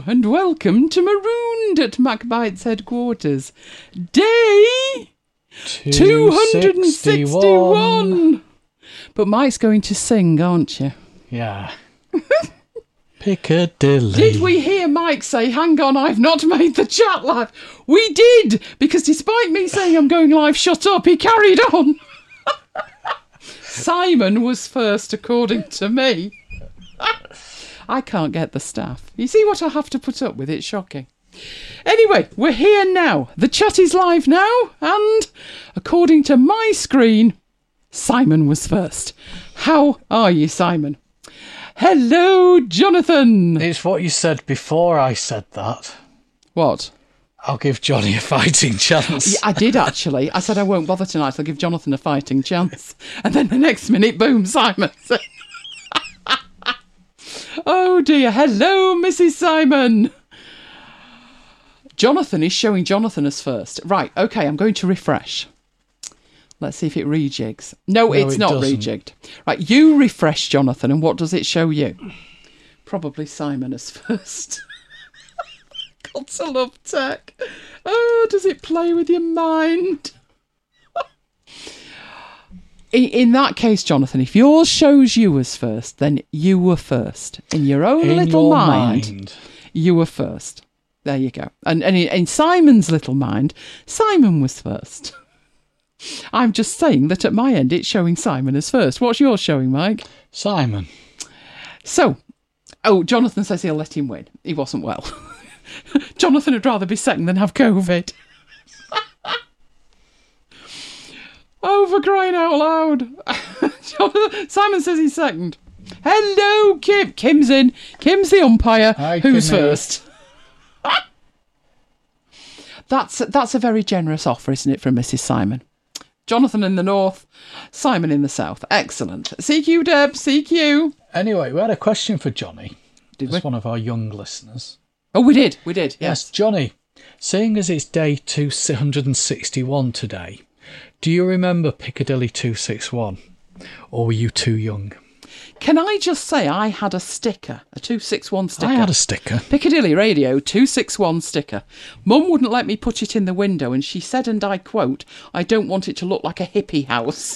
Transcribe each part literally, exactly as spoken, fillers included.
Hello and welcome to Marooned at MacBite's headquarters. Day two hundred sixty-one. But Mike's going to sing, aren't you? Yeah. Piccadilly. Did we hear Mike say, hang on, I've not made the chat live? We did, because despite me saying I'm going live, shut up, he carried on. Simon was first, according to me. I can't get the staff. You see what I have to put up with? It's shocking. Anyway, we're here now. The chat is live now, and according to my screen, Simon was first. How are you, Simon? Hello, Jonathan. It's what you said before I said that. What? I'll give Johnny a fighting chance. Yeah, I did, actually. I said I won't bother tonight. I'll give Jonathan a fighting chance. And then the next minute, boom, Simon. Oh, dear. Hello, Missus Simon. Jonathan is showing Jonathan as first. Right, OK, I'm going to refresh. Let's see if it rejigs. No, no it's it not doesn't. rejigged. Right, you refresh, Jonathan, and what does it show you? Probably Simon as first. God, I love tech. Oh, does it play with your mind? in, in that case, Jonathan, if yours shows you as first, then you were first. In your own in little your mind, mind, you were first. There you go. And, and in, in Simon's little mind, Simon was first. I'm just saying that at my end, it's showing Simon as first. What's yours showing, Mike? Simon. So, oh, Jonathan says he'll let him win. He wasn't well. Jonathan would rather be second than have COVID. Oh, for crying out loud. Simon says he's second. Hello, Kim. Kim's in. Kim's the umpire. Hi, Who's Kimmy. first? That's, that's a very generous offer, isn't it, from Missus Simon? Jonathan in the north, Simon in the south. Excellent. C Q, Deb, C Q. Anyway, we had a question for Johnny. Did That's we? one of our young listeners. Oh, we did. We did, Yes. yes. Johnny, seeing as it's day two hundred sixty-one today, do you remember Piccadilly two sixty-one? Or were you too young? Can I just say I had a sticker, a two sixty-one sticker. I had a sticker. Piccadilly Radio two sixty-one sticker. Mum wouldn't let me put it in the window, and she said, and I quote, I don't want it to look like a hippie house.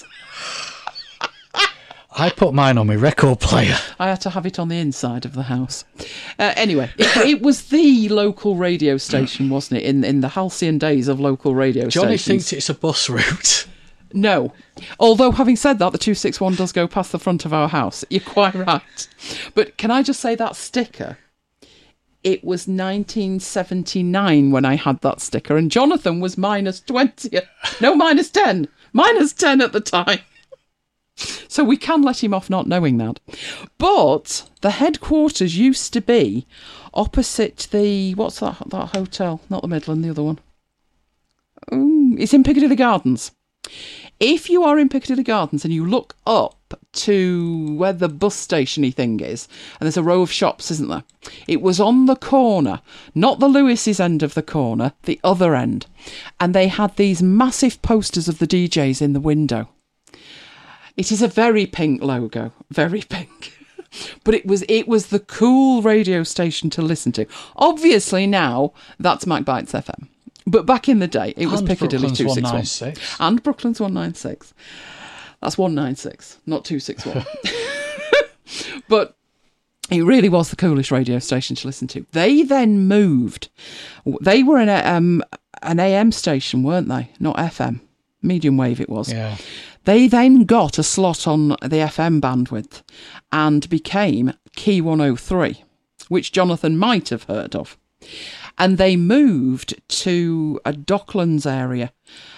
I put mine on my record player. I had to have it on the inside of the house. Uh, anyway, it, it was the local radio station, wasn't it, in, in the halcyon days of local radio Johnny stations. Johnny thinks it's a bus route. No. Although, having said that, the two sixty-one does go past the front of our house. You're quite right. But can I just say that sticker? It was nineteen seventy-nine when I had that sticker, and Jonathan was minus twenty. No, minus ten. Minus ten at the time. So we can let him off not knowing that. But the headquarters used to be opposite the... What's that, that hotel? Not the Midland, the other one. Ooh, it's in Piccadilly Gardens. If you are in Piccadilly Gardens and you look up to where the bus station-y thing is, and there's a row of shops, isn't there? It was on the corner, not the Lewis's end of the corner, the other end. And they had these massive posters of the D Js in the window. It is a very pink logo, very pink. But it was it was the cool radio station to listen to. Obviously now, that's MacBites F M. But back in the day, it was and Piccadilly two sixty-one. one ninety-six. And Brooklyn's one ninety-six. That's one ninety-six, not two sixty-one. But it really was the coolest radio station to listen to. They then moved. They were an, um, an A M station, weren't they? Not F M. Medium wave it was. Yeah. They then got a slot on the F M bandwidth and became Key one oh three, which Jonathan might have heard of. And they moved to a Docklands area,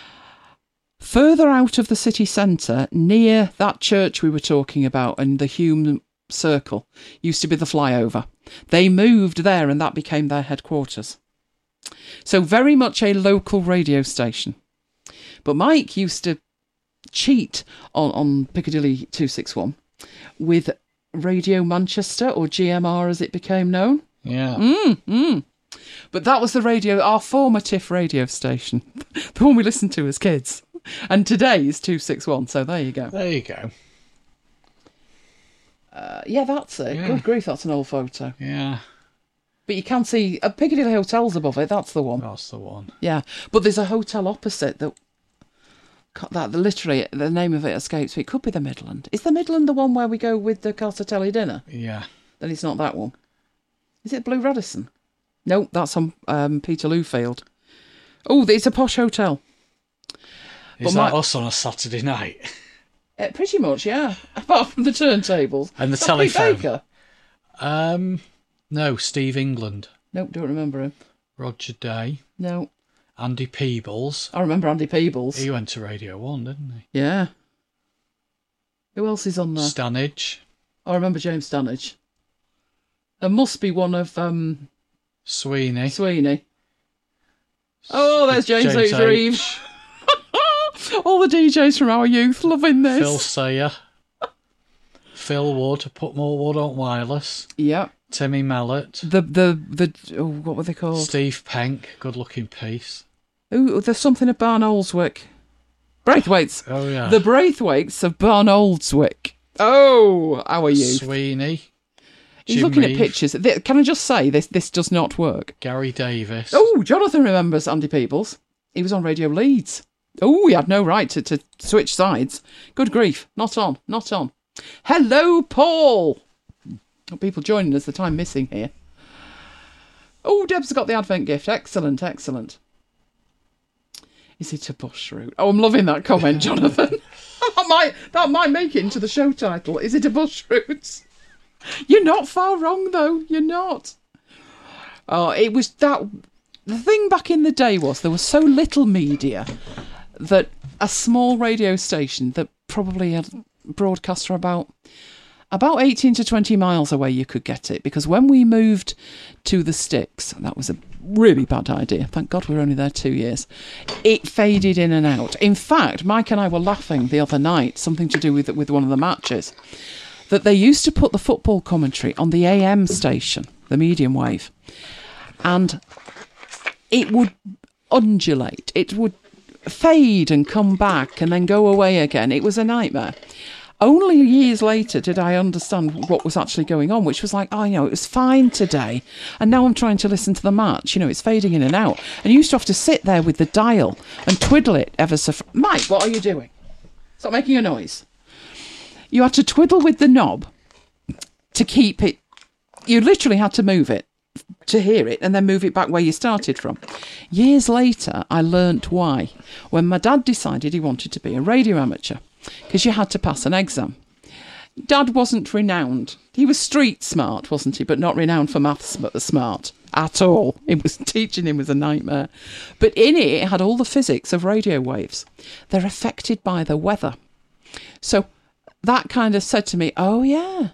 further out of the city centre, near that church we were talking about, and the Hume Circle used to be the flyover. They moved there and that became their headquarters. So very much a local radio station. But Mike used to cheat on, on Piccadilly two sixty-one with Radio Manchester, or G M R as it became known. Yeah. Mm, mm. But that was the radio, our formative radio station, the one we listened to as kids. And today is two sixty-one, so there you go. There you go. Uh, yeah, that's it. Yeah. Good grief, that's an old photo. Yeah. But you can see uh, Piccadilly Hotel's above it. That's the one. That's the one. Yeah, but there's a hotel opposite that. That literally the name of it escapes me. It could be the Midland. Is the Midland the one where we go with the Carsatelli dinner? Yeah. Then it's not that one. Is it Blue Radisson? No, that's on um, Peterloo Field. Oh, it's a posh hotel. Is But that my- us on a Saturday night? Uh, pretty much, yeah. Apart from the turntables And the Is that Pete telephone. Baker? Um, no, Steve England, Nope, don't remember him. Roger Day, No, Andy Peebles. I remember Andy Peebles. He went to Radio One, didn't he? Yeah. Who else is on there? Stanage, I remember James Stanage. There must be one of um, Sweeney. Sweeney. Oh, there's James, H. H. Reeves. All the D Js from our youth loving this. Phil Sayer. Phil Wood, put more wood on wireless. Yeah. Timmy Mallet. The the the oh, what were they called? Steve Penk, good looking piece. Ooh, there's something at Barn Oldswick. Braithwaites. Oh yeah. The Braithwaites of Barn Oldswick. Oh, our youth. Sweeney. He's Jim looking Reeve, at pictures. Th- Can I just say this? This does not work. Gary Davis. Oh, Jonathan remembers Andy Peebles. He was on Radio Leeds. Oh, he had no right to, to switch sides. Good grief. Not on. Not on. Hello, Paul. Oh, people joining us. The time missing here. Oh, Deb's got the Advent gift. Excellent, excellent. Is it a bush route? Oh, I'm loving that comment, Jonathan. that, might, that might make it into the show title. Is it a bush route? You're not far wrong, though. You're not. Oh, it was that... The thing back in the day was there was so little media that a small radio station that probably had broadcast for about... About eighteen to twenty miles away you could get it, because when we moved to the sticks, that was a really bad idea. Thank God we were only there two years. It faded in and out. In fact, Mike and I were laughing the other night, something to do with with one of the matches, that they used to put the football commentary on the A M station, the medium wave, and it would undulate. It would fade and come back and then go away again. It was a nightmare. Only years later did I understand what was actually going on, which was like, oh, you know, it was fine today. And now I'm trying to listen to the match. You know, it's fading in and out. And you used to have to sit there with the dial and twiddle it ever so... Fr- Mike, what are you doing? Stop making a noise. You had to twiddle with the knob to keep it... You literally had to move it to hear it and then move it back where you started from. Years later, I learnt why. When my dad decided he wanted to be a radio amateur, because you had to pass an exam. Dad wasn't renowned. He was street smart, wasn't he? But not renowned for maths smart at all. It was teaching him was a nightmare. But in it, it had all the physics of radio waves. They're affected by the weather. So that kind of said to me, oh, yeah.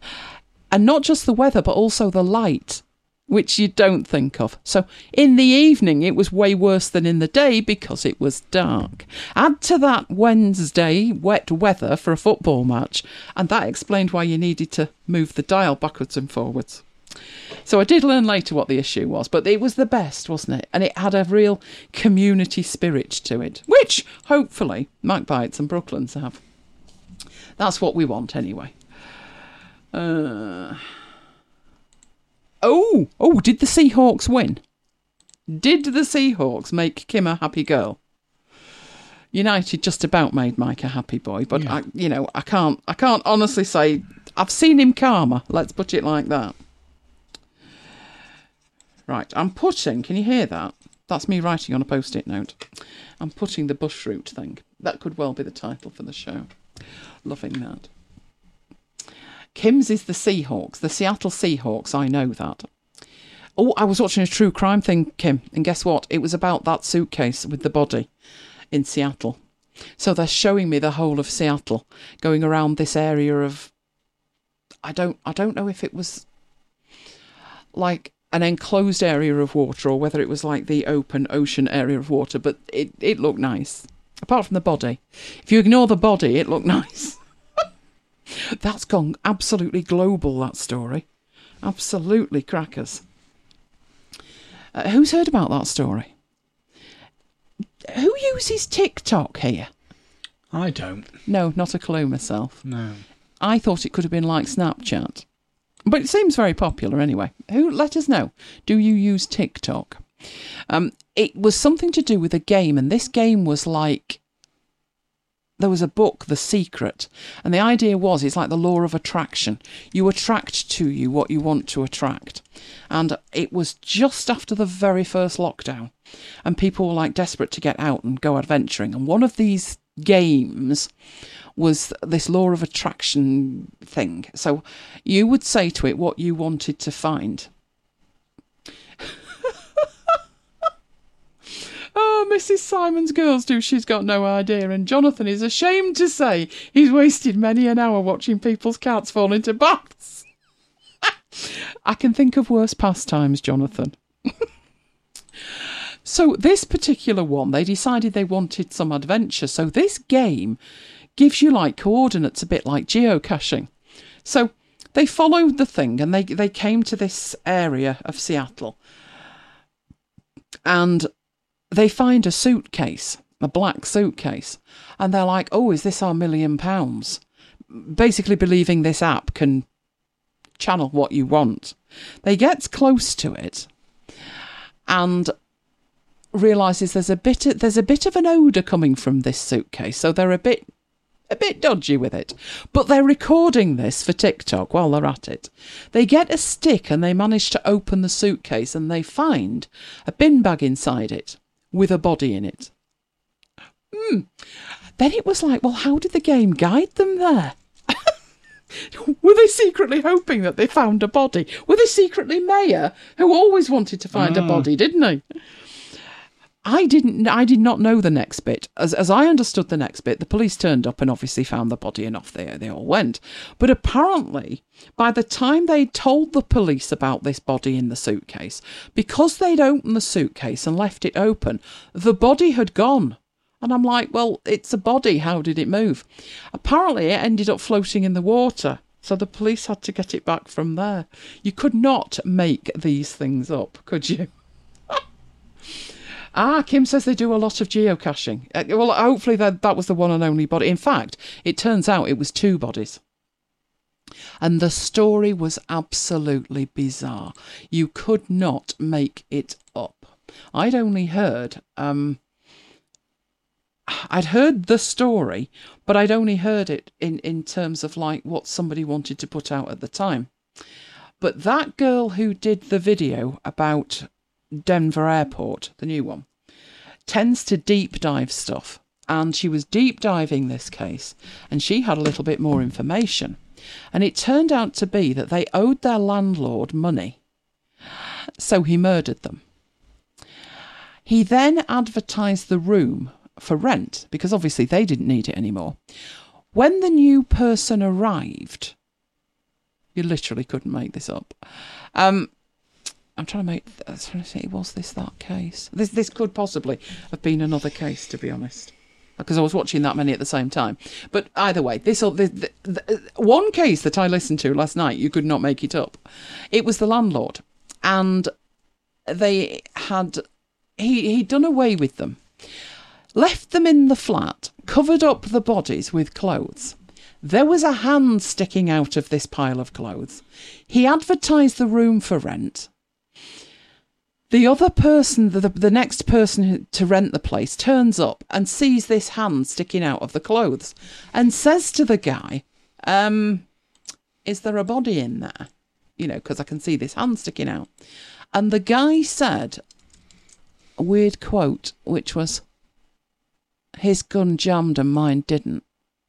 And not just the weather, but also the light, which you don't think of. So in the evening, it was way worse than in the day because it was dark. Add to that Wednesday wet weather for a football match, and that explained why you needed to move the dial backwards and forwards. So I did learn later what the issue was, but it was the best, wasn't it? And it had a real community spirit to it, which hopefully Magpies and Brooklands have. That's what we want anyway. Uh... Oh, oh, did the Seahawks win? Did the Seahawks make Kim a happy girl? United just about made Mike a happy boy, but yeah. I, you know, I can't, I can't honestly say I've seen him calmer. Let's put it like that. Right, I'm putting. Can you hear that? That's me writing on a post-it note. I'm putting the bush route thing. That could well be the title for the show. Loving that. Kim's is the Seahawks, the Seattle Seahawks, I know that. Oh, I was watching a true crime thing, Kim, and guess what? It was about that suitcase with the body in Seattle. So they're showing me the whole of Seattle, going around this area of... I don't, I don't know if it was like an enclosed area of water or whether it was like the open ocean area of water, but it, it looked nice. Apart from the body. If you ignore the body, it looked nice. That's gone absolutely global, that story. Absolutely crackers. Uh, who's heard about that story? Who uses TikTok here? I don't. No, not a clue myself. No. I thought it could have been like Snapchat. But it seems very popular anyway. Who? Let us know. Do you use TikTok? Um, it was something to do with a game, and this game was like, there was a book, The Secret, and the idea was it's like the law of attraction. You attract to you what you want to attract. And it was just after the very first lockdown, and people were like desperate to get out and go adventuring. And one of these games was this law of attraction thing. So you would say to it what you wanted to find. Oh, Missus Simon's girls do. She's got no idea. And Jonathan is ashamed to say he's wasted many an hour watching people's cats fall into baths. I can think of worse pastimes, Jonathan. So this particular one, they decided they wanted some adventure. So this game gives you like coordinates, a bit like geocaching. So they followed the thing and they, they came to this area of Seattle. And they find a suitcase, a black suitcase, and they're like, oh, is this our million pounds? Basically believing this app can channel what you want. They get close to it and realises there's a bit of, there's a bit of an odour coming from this suitcase, so they're a bit a bit dodgy with it. But they're recording this for TikTok while they're at it. They get a stick and they manage to open the suitcase and they find a bin bag inside it with a body in it. Hmm. Then it was like, well, how did the game guide them there? Were they secretly hoping that they found a body? Were they secretly Mayor, who always wanted to find mm. a body, didn't he? I didn't. I did not know the next bit. As as I understood the next bit, the police turned up and obviously found the body, and off they they all went. But apparently, by the time they told the police about this body in the suitcase, because they'd opened the suitcase and left it open, the body had gone. And I'm like, well, it's a body. How did it move? Apparently, it ended up floating in the water. So the police had to get it back from there. You could not make these things up, could you? Ah, Kim says they do a lot of geocaching. Uh, well, hopefully that, that was the one and only body. In fact, it turns out it was two bodies. And the story was absolutely bizarre. You could not make it up. I'd only heard... Um, I'd heard the story, but I'd only heard it in, in terms of like what somebody wanted to put out at the time. But that girl who did the video about Denver Airport, the new one, tends to deep dive stuff. And she was deep diving this case and she had a little bit more information. And it turned out to be that they owed their landlord money. So he murdered them. He then advertised the room for rent because obviously they didn't need it anymore. When the new person arrived, you literally couldn't make this up. Um, I'm trying to make. I'm trying to say, was this that case? This this could possibly have been another case, to be honest, because I was watching that many at the same time. But either way, this, this the, the, one case that I listened to last night, you could not make it up. It was the landlord, and they had he he'd done away with them. Left them in the flat, covered up the bodies with clothes. There was a hand sticking out of this pile of clothes. He advertised the room for rent. The other person, the, the next person to rent the place, turns up and sees this hand sticking out of the clothes and says to the guy, um, is there a body in there? You know, because I can see this hand sticking out. And the guy said a weird quote, which was, his gun jammed and mine didn't.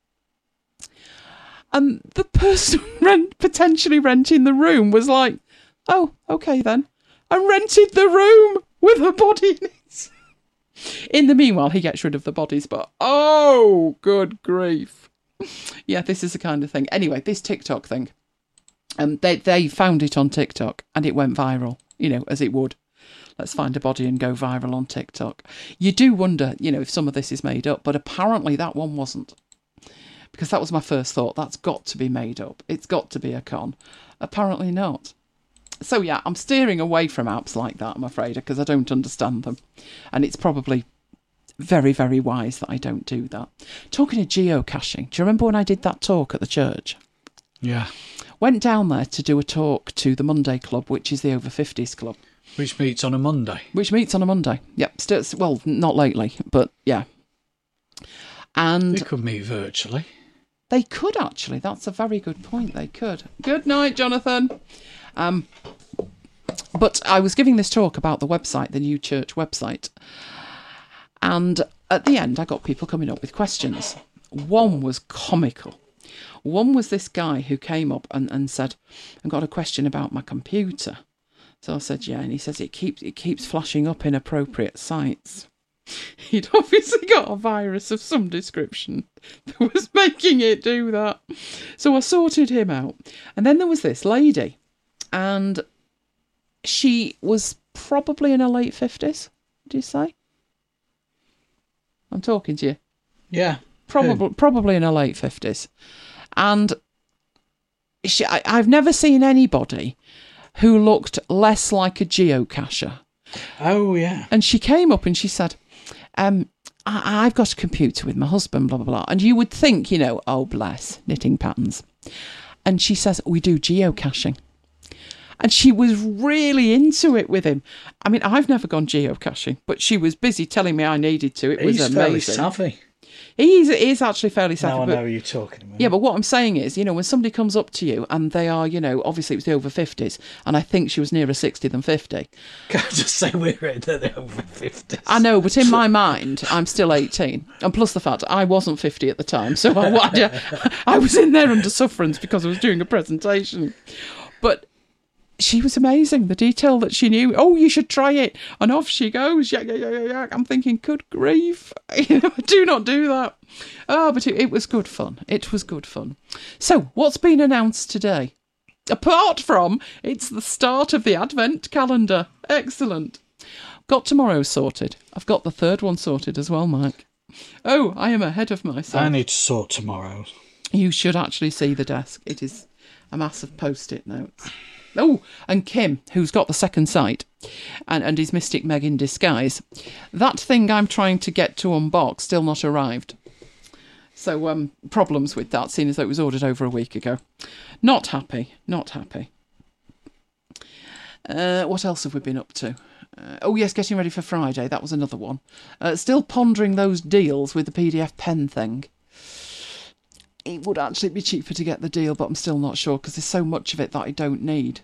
And the person rent, potentially renting the room was like, oh, okay then. And rented the room with a body in it. In the meanwhile, he gets rid of the bodies, but oh, good grief. Yeah, this is the kind of thing. Anyway, this TikTok thing, um, they, they found it on TikTok and it went viral, you know, as it would. Let's find a body and go viral on TikTok. You do wonder, you know, if some of this is made up, but apparently that one wasn't. Because that was my first thought. That's got to be made up. It's got to be a con. Apparently not. So yeah, I'm steering away from apps like that, I'm afraid, because I don't understand them. And it's probably very, very wise that I don't do that. Talking of geocaching, do you remember when I did that talk at the church? Yeah. Went down there to do a talk to the Monday Club, which is the over fifties club. Which meets on a Monday. Which meets on a Monday. Yep. Still, well, not lately, but yeah. And they could meet virtually. They could, actually. That's a very good point. They could. Good night, Jonathan. Um, but I was giving this talk about the website, the new church website. And at the end, I got people coming up with questions. One was comical. One was this guy who came up and, and said, I've got a question about my computer. So I said, yeah. And he says, it keeps it keeps flashing up inappropriate sites. He'd obviously got a virus of some description that was making it do that. So I sorted him out. And then there was this lady. And she was probably in her late fifties, do you say? I'm talking to you. Yeah. Probably, probably in her late fifties. And she, I, I've never seen anybody who looked less like a geocacher. Oh, yeah. And she came up and she said, um, I, I've got a computer with my husband, blah, blah, blah. And you would think, you know, oh, bless, knitting patterns. And she says, we do geocaching. And she was really into it with him. I mean, I've never gone geocaching, but she was busy telling me I needed to. It He's was fairly amazing. savvy. He's, he's actually fairly savvy. Now I but, know who you're talking about. Yeah, but what I'm saying is, you know, when somebody comes up to you and they are, you know, obviously it was the over fifties, and I think she was nearer sixty than fifty. Can I just say we're at the over fifties? I know, but in my mind, I'm still eighteen. And plus the fact I wasn't fifty at the time, so I, I was in there under sufferance because I was doing a presentation. But she was amazing. The detail that she knew. Oh, you should try it. And off she goes. Yeah, yeah, yeah, yeah, yeah. I'm thinking, good grief. Do not do that. Oh, but it, it was good fun. It was good fun. So, what's been announced today? Apart from, it's the start of the Advent calendar. Excellent. Got tomorrow sorted. I've got the third one sorted as well, Mike. Oh, I am ahead of myself. I need to sort tomorrow. You should actually see the desk. It is a mass of post-it notes. Oh, and Kim, who's got the second sight, and, and his Mystic Meg in disguise. That thing I'm trying to get to unbox, still not arrived. So, um, problems with that, seeing as though it was ordered over a week ago. Not happy, not happy. Uh, what else have we been up to? Uh, oh, yes, getting ready for Friday. That was another one. Uh, still pondering those deals with the P D F pen thing. It would actually be cheaper to get the deal, but I'm still not sure because there's so much of it that I don't need.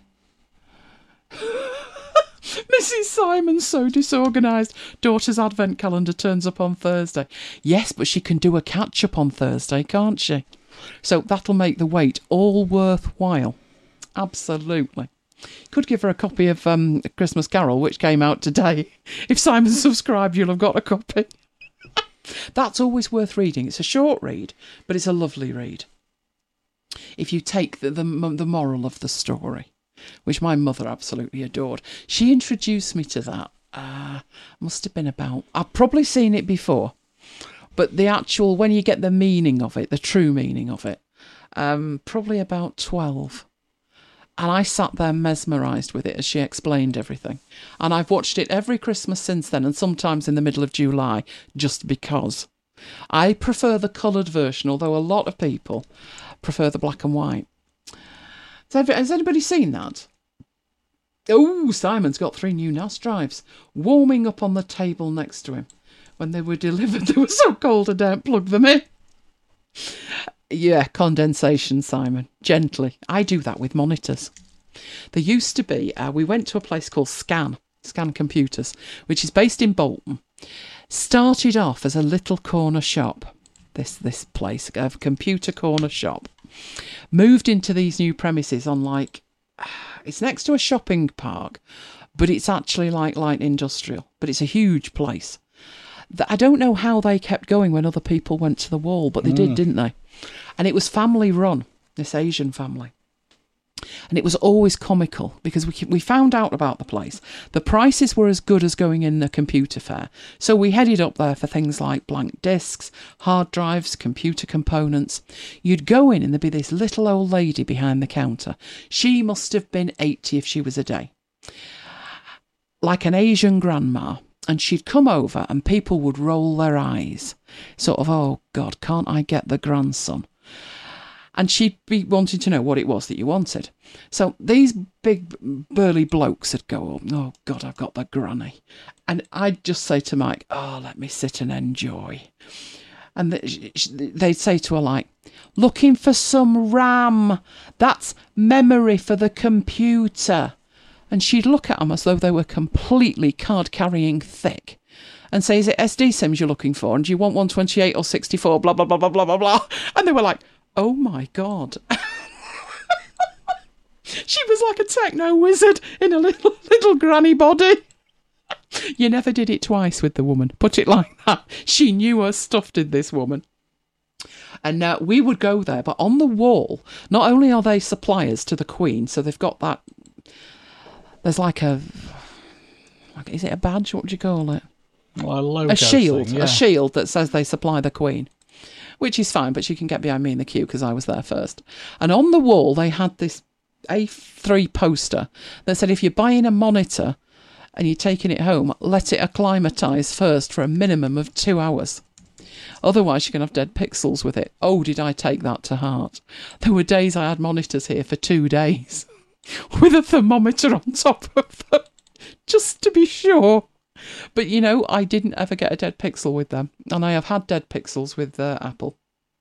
Missus Simon's so disorganised. Daughter's advent calendar turns up on Thursday. Yes, but she can do a catch-up on Thursday, can't she? So that'll make the wait all worthwhile. Absolutely. Could give her a copy of um, A Christmas Carol, which came out today. If Simon's subscribed, you'll have got a copy. That's always worth reading. It's a short read, but it's a lovely read. If you take the, the, the moral of the story, which my mother absolutely adored. She introduced me to that. Uh, must have been about... I've probably seen it before, but the actual, when you get the meaning of it, the true meaning of it, um, probably about twelve. And I sat there mesmerised with it as she explained everything. And I've watched it every Christmas since then, and sometimes in the middle of July, just because. I prefer the coloured version, although a lot of people prefer the black and white. Has anybody seen that? Oh, Simon's got three new N A S drives warming up on the table next to him. When they were delivered, they were so cold I daren't plug them in. Yeah, condensation, Simon. Gently. I do that with monitors. There used to be, uh, we went to a place called Scan, Scan Computers, which is based in Bolton. Started off as a little corner shop, this this place, a computer corner shop. Moved into these new premises on like, it's next to a shopping park, but it's actually like light industrial, but it's a huge place. I don't know how they kept going when other people went to the wall, but they mm. did, didn't they? And it was family run, this Asian family. And it was always comical because we we found out about the place. The prices were as good as going in a computer fair. So we headed up there for things like blank discs, hard drives, computer components. You'd go in and there'd be this little old lady behind the counter. She must have been eighty if she was a day. Like an Asian grandma. And she'd come over and people would roll their eyes. Sort of, oh God, can't I get the grandson? And she'd be wanting to know what it was that you wanted. So these big burly blokes would go, oh, God, I've got the granny. And I'd just say to Mike, oh, let me sit and enjoy. And they'd say to her, like, looking for some RAM. That's memory for the computer. And she'd look at them as though they were completely card-carrying thick and say, is it S D SIMs you're looking for? And do you want one twenty-eight or sixty-four? Blah, blah, blah, blah, blah, blah, blah. And they were like, oh, my God. She was like a techno wizard in a little little granny body. You never did it twice with the woman. Put it like that. She knew her stuff, did this woman. And now uh, we would go there, but on the wall, not only are they suppliers to the Queen, so they've got that, there's like a, like, is it a badge? What would you call it? Well, a logo a shield. thing, yeah. A shield that says they supply the Queen. Which is fine, but she can get behind me in the queue because I was there first. And on the wall, they had this A three poster that said if you're buying a monitor and you're taking it home, let it acclimatise first for a minimum of two hours. Otherwise, you're going to have dead pixels with it. Oh, did I take that to heart. There were days I had monitors here for two days with a thermometer on top of them, just to be sure. But, you know, I didn't ever get a dead pixel with them. And I have had dead pixels with uh, Apple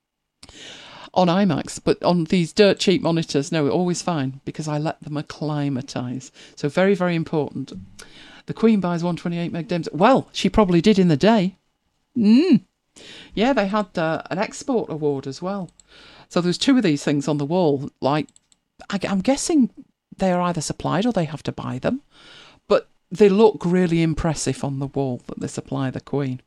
on iMacs. But on these dirt cheap monitors, no, always fine because I let them acclimatise. So very, very important. The Queen buys one twenty-eight meg DIMMs. Well, she probably did in the day. Mm. Yeah, they had uh, an export award as well. So there's two of these things on the wall. Like, I, I'm guessing they are either supplied or they have to buy them. But they look really impressive on the wall that they supply the Queen.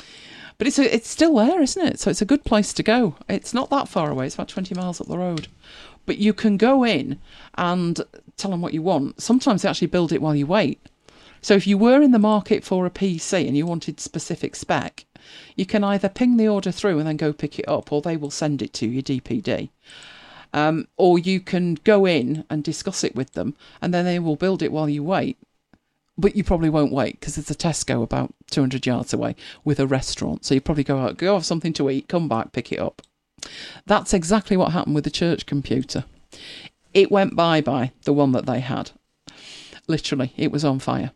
But it's a, it's still there, isn't it? So it's a good place to go. It's not that far away. It's about twenty miles up the road. But you can go in and tell them what you want. Sometimes they actually build it while you wait. So if you were in the market for a P C and you wanted specific spec, you can either ping the order through and then go pick it up, or they will send it to you, D P D. Um, or you can go in and discuss it with them, and then they will build it while you wait. But you probably won't wait because there's a Tesco about two hundred yards away with a restaurant. So you probably go out, go have something to eat, come back, pick it up. That's exactly what happened with the church computer. It went bye-bye, the one that they had. Literally, it was on fire.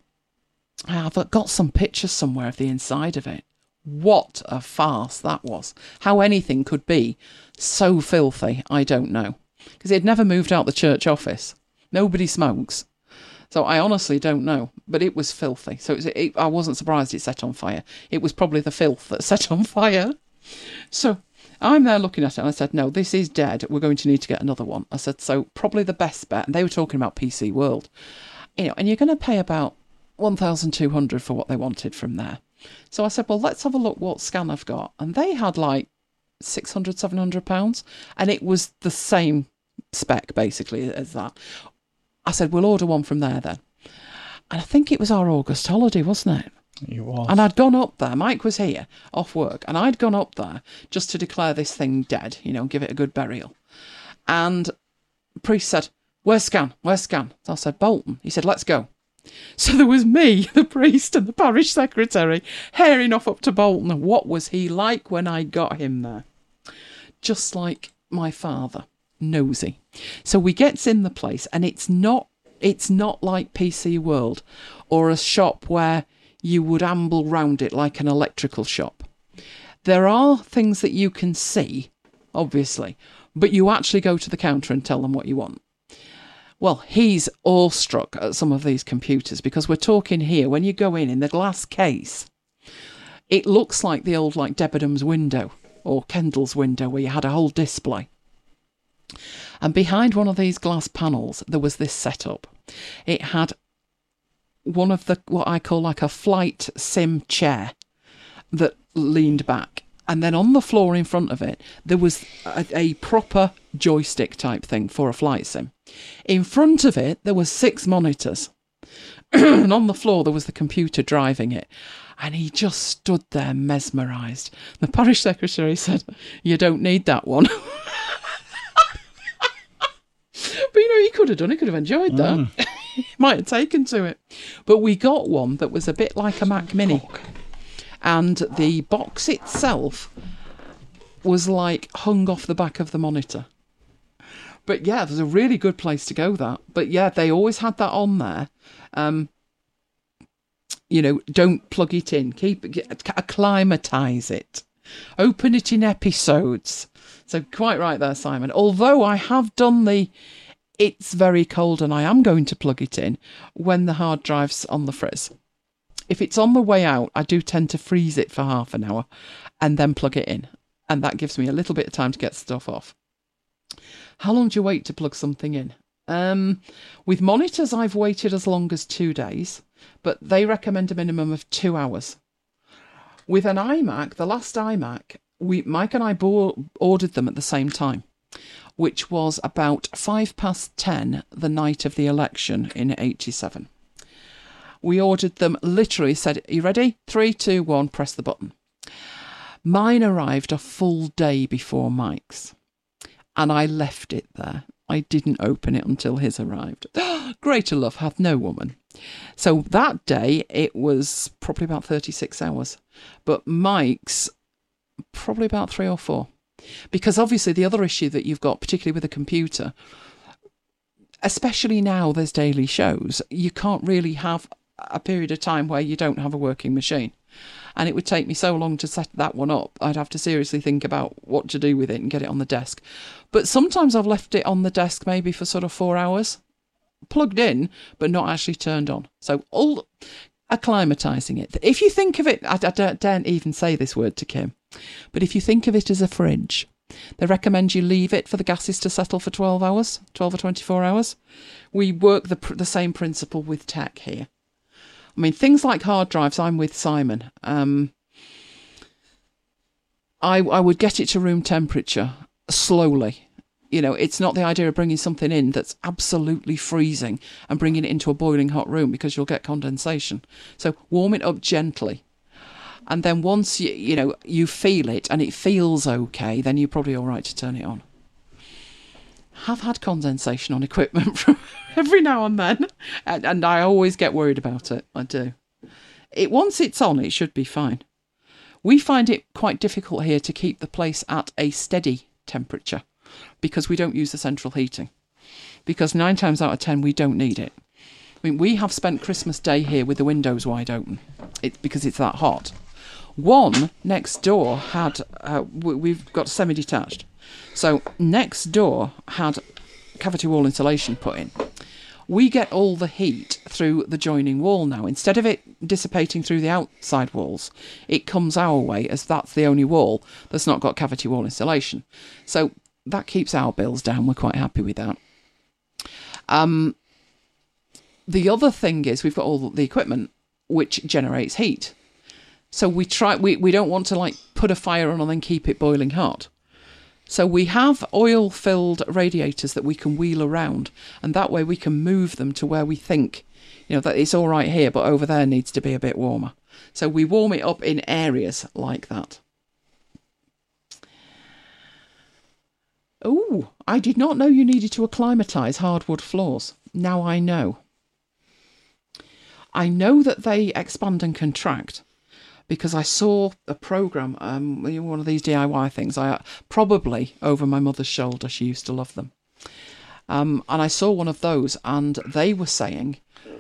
I've got some pictures somewhere of the inside of it. What a farce that was. How anything could be so filthy, I don't know. Because it had never moved out the church office. Nobody smokes. So I honestly don't know. But it was filthy. So it was, it, I wasn't surprised it set on fire. It was probably the filth that set on fire. So I'm there looking at it and I said, no, this is dead. We're going to need to get another one. I said, so probably the best bet. And they were talking about P C World. You know, and you're going to pay about one thousand two hundred for what they wanted from there. So I said, well, let's have a look what scan I've got. And they had like six hundred, seven hundred pounds. And it was the same spec, basically, as that. I said, we'll order one from there then. And I think it was our August holiday, wasn't it? It was. And I'd gone up there. Mike was here, off work. And I'd gone up there just to declare this thing dead, you know, give it a good burial. And the priest said, where's scan? Where's scan? So I said, Bolton. He said, let's go. So there was me, the priest, and the parish secretary, herring off up to Bolton. What was he like when I got him there? Just like my father, nosy. So we gets in the place, and it's not it's not like P C World or a shop where you would amble round it like an electrical shop. There are things that you can see, obviously, but you actually go to the counter and tell them what you want. Well, he's awestruck at some of these computers because we're talking here, when you go in, in the glass case, it looks like the old, like, Debenhams window or Kendall's window where you had a whole display. And behind one of these glass panels, there was this setup. It had one of the, what I call like a flight sim chair that leaned back. And then on the floor in front of it, there was a, a proper joystick type thing for a flight sim. In front of it, there was six monitors. And on the floor, there was the computer driving it. And he just stood there mesmerised. The parish secretary said, you don't need that one. But, you know, he could have done. He could have enjoyed that. Mm. He might have taken to it. But we got one that was a bit like a Mac Mini. And the box itself was like hung off the back of the monitor. But yeah, there's a really good place to go, that. But yeah, they always had that on there. Um, you know, don't plug it in. Keep acclimatise it. Open it in episodes. So quite right there, Simon. Although I have done the it's very cold and I am going to plug it in when the hard drive's on the frizz. If it's on the way out, I do tend to freeze it for half an hour and then plug it in. And that gives me a little bit of time to get stuff off. How long do you wait to plug something in? Um, with monitors, I've waited as long as two days, but they recommend a minimum of two hours. With an iMac, the last iMac, we Mike and I bo- ordered them at the same time, which was about five past ten the night of the election in eighty-seven. We ordered them, literally said, "Are you ready? Three, two, one, press the button." Mine arrived a full day before Mike's, and I left it there. I didn't open it until his arrived. Greater love hath no woman. So that day, it was probably about thirty-six hours. But Mike's, probably about three or four. Because obviously the other issue that you've got, particularly with a computer, especially now there's daily shows, you can't really have a period of time where you don't have a working machine. And it would take me so long to set that one up. I'd have to seriously think about what to do with it and get it on the desk. But sometimes I've left it on the desk maybe for sort of four hours, plugged in, but not actually turned on. So all acclimatising it. If you think of it, I, I don't, daren't even say this word to Kim, but if you think of it as a fridge, they recommend you leave it for the gases to settle for twelve hours, twelve or twenty-four hours. We work the the same principle with tech here. I mean, things like hard drives, I'm with Simon. Um, I, I would get it to room temperature slowly. You know, it's not the idea of bringing something in that's absolutely freezing and bringing it into a boiling hot room because you'll get condensation. So warm it up gently. And then once, you, you know, you feel it and it feels okay, then you're probably all right to turn it on. Have had condensation on equipment from every now and then, and, and I always get worried about it. I do. It once it's on, it should be fine. We find it quite difficult here to keep the place at a steady temperature because we don't use the central heating. Because nine times out of ten, we don't need it. I mean, we have spent Christmas Day here with the windows wide open it, because it's that hot. One next door had, uh, we've got semi-detached. So next door had cavity wall insulation put in. We get all the heat through the joining wall now. Instead of it dissipating through the outside walls, it comes our way as that's the only wall that's not got cavity wall insulation. So that keeps our bills down. We're quite happy with that. Um, the other thing is we've got all the equipment which generates heat. So we try. We, we don't want to like put a fire on and then keep it boiling hot. So we have oil-filled radiators that we can wheel around, and that way we can move them to where we think, you know, that it's all right here, but over there needs to be a bit warmer. So we warm it up in areas like that. Oh, I did not know you needed to acclimatise hardwood floors. Now I know. I know that they expand and contract. Because I saw a programme, um, one of these D I Y things, I probably over my mother's shoulder, she used to love them. Um, and I saw one of those and they were saying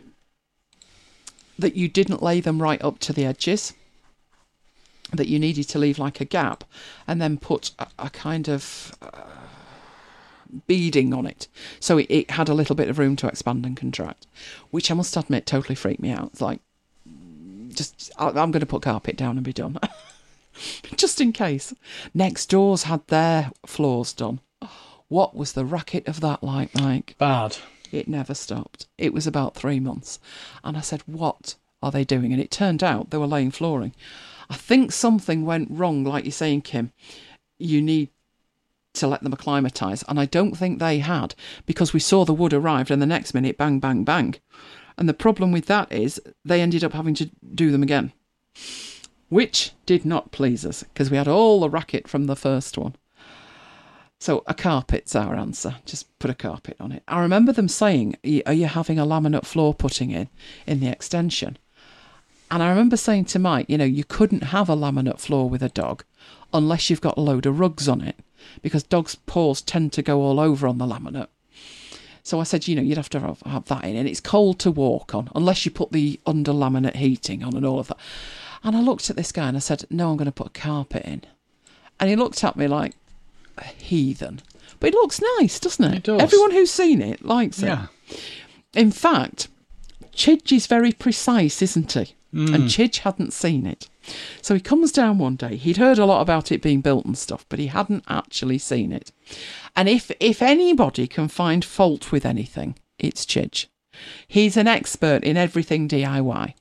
that you didn't lay them right up to the edges, that you needed to leave like a gap and then put a, a kind of uh, beading on it. So it, it had a little bit of room to expand and contract, which I must admit totally freaked me out. It's like, just I'm going to put carpet down and be done. Just in case. Next doors had their floors done. What was the racket of that like, Mike? Bad. It never stopped. It was about three months. And I said, what are they doing? And it turned out they were laying flooring. I think something went wrong, like you're saying, Kim. You need to let them acclimatise. And I don't think they had, because we saw the wood arrived and the next minute, bang, bang, bang. And the problem with that is they ended up having to do them again, which did not please us because we had all the racket from the first one. So a carpet's our answer. Just put a carpet on it. I remember them saying, are you having a laminate floor putting in, in the extension? And I remember saying to Mike, you know, you couldn't have a laminate floor with a dog unless you've got a load of rugs on it, because dogs' paws tend to go all over on the laminate. So I said, you know, you'd have to have, have that in, and it's cold to walk on unless you put the under laminate heating on and all of that. And I looked at this guy and I said, no, I'm going to put a carpet in. And he looked at me like a heathen. But it looks nice, doesn't it? It does. Everyone who's seen it likes it. Yeah. In fact, Chidge is very precise, isn't he? Mm. And Chidge hadn't seen it. So he comes down one day. He'd heard a lot about it being built and stuff, but he hadn't actually seen it. And if if anybody can find fault with anything, it's Chidge. He's an expert in everything D I Y.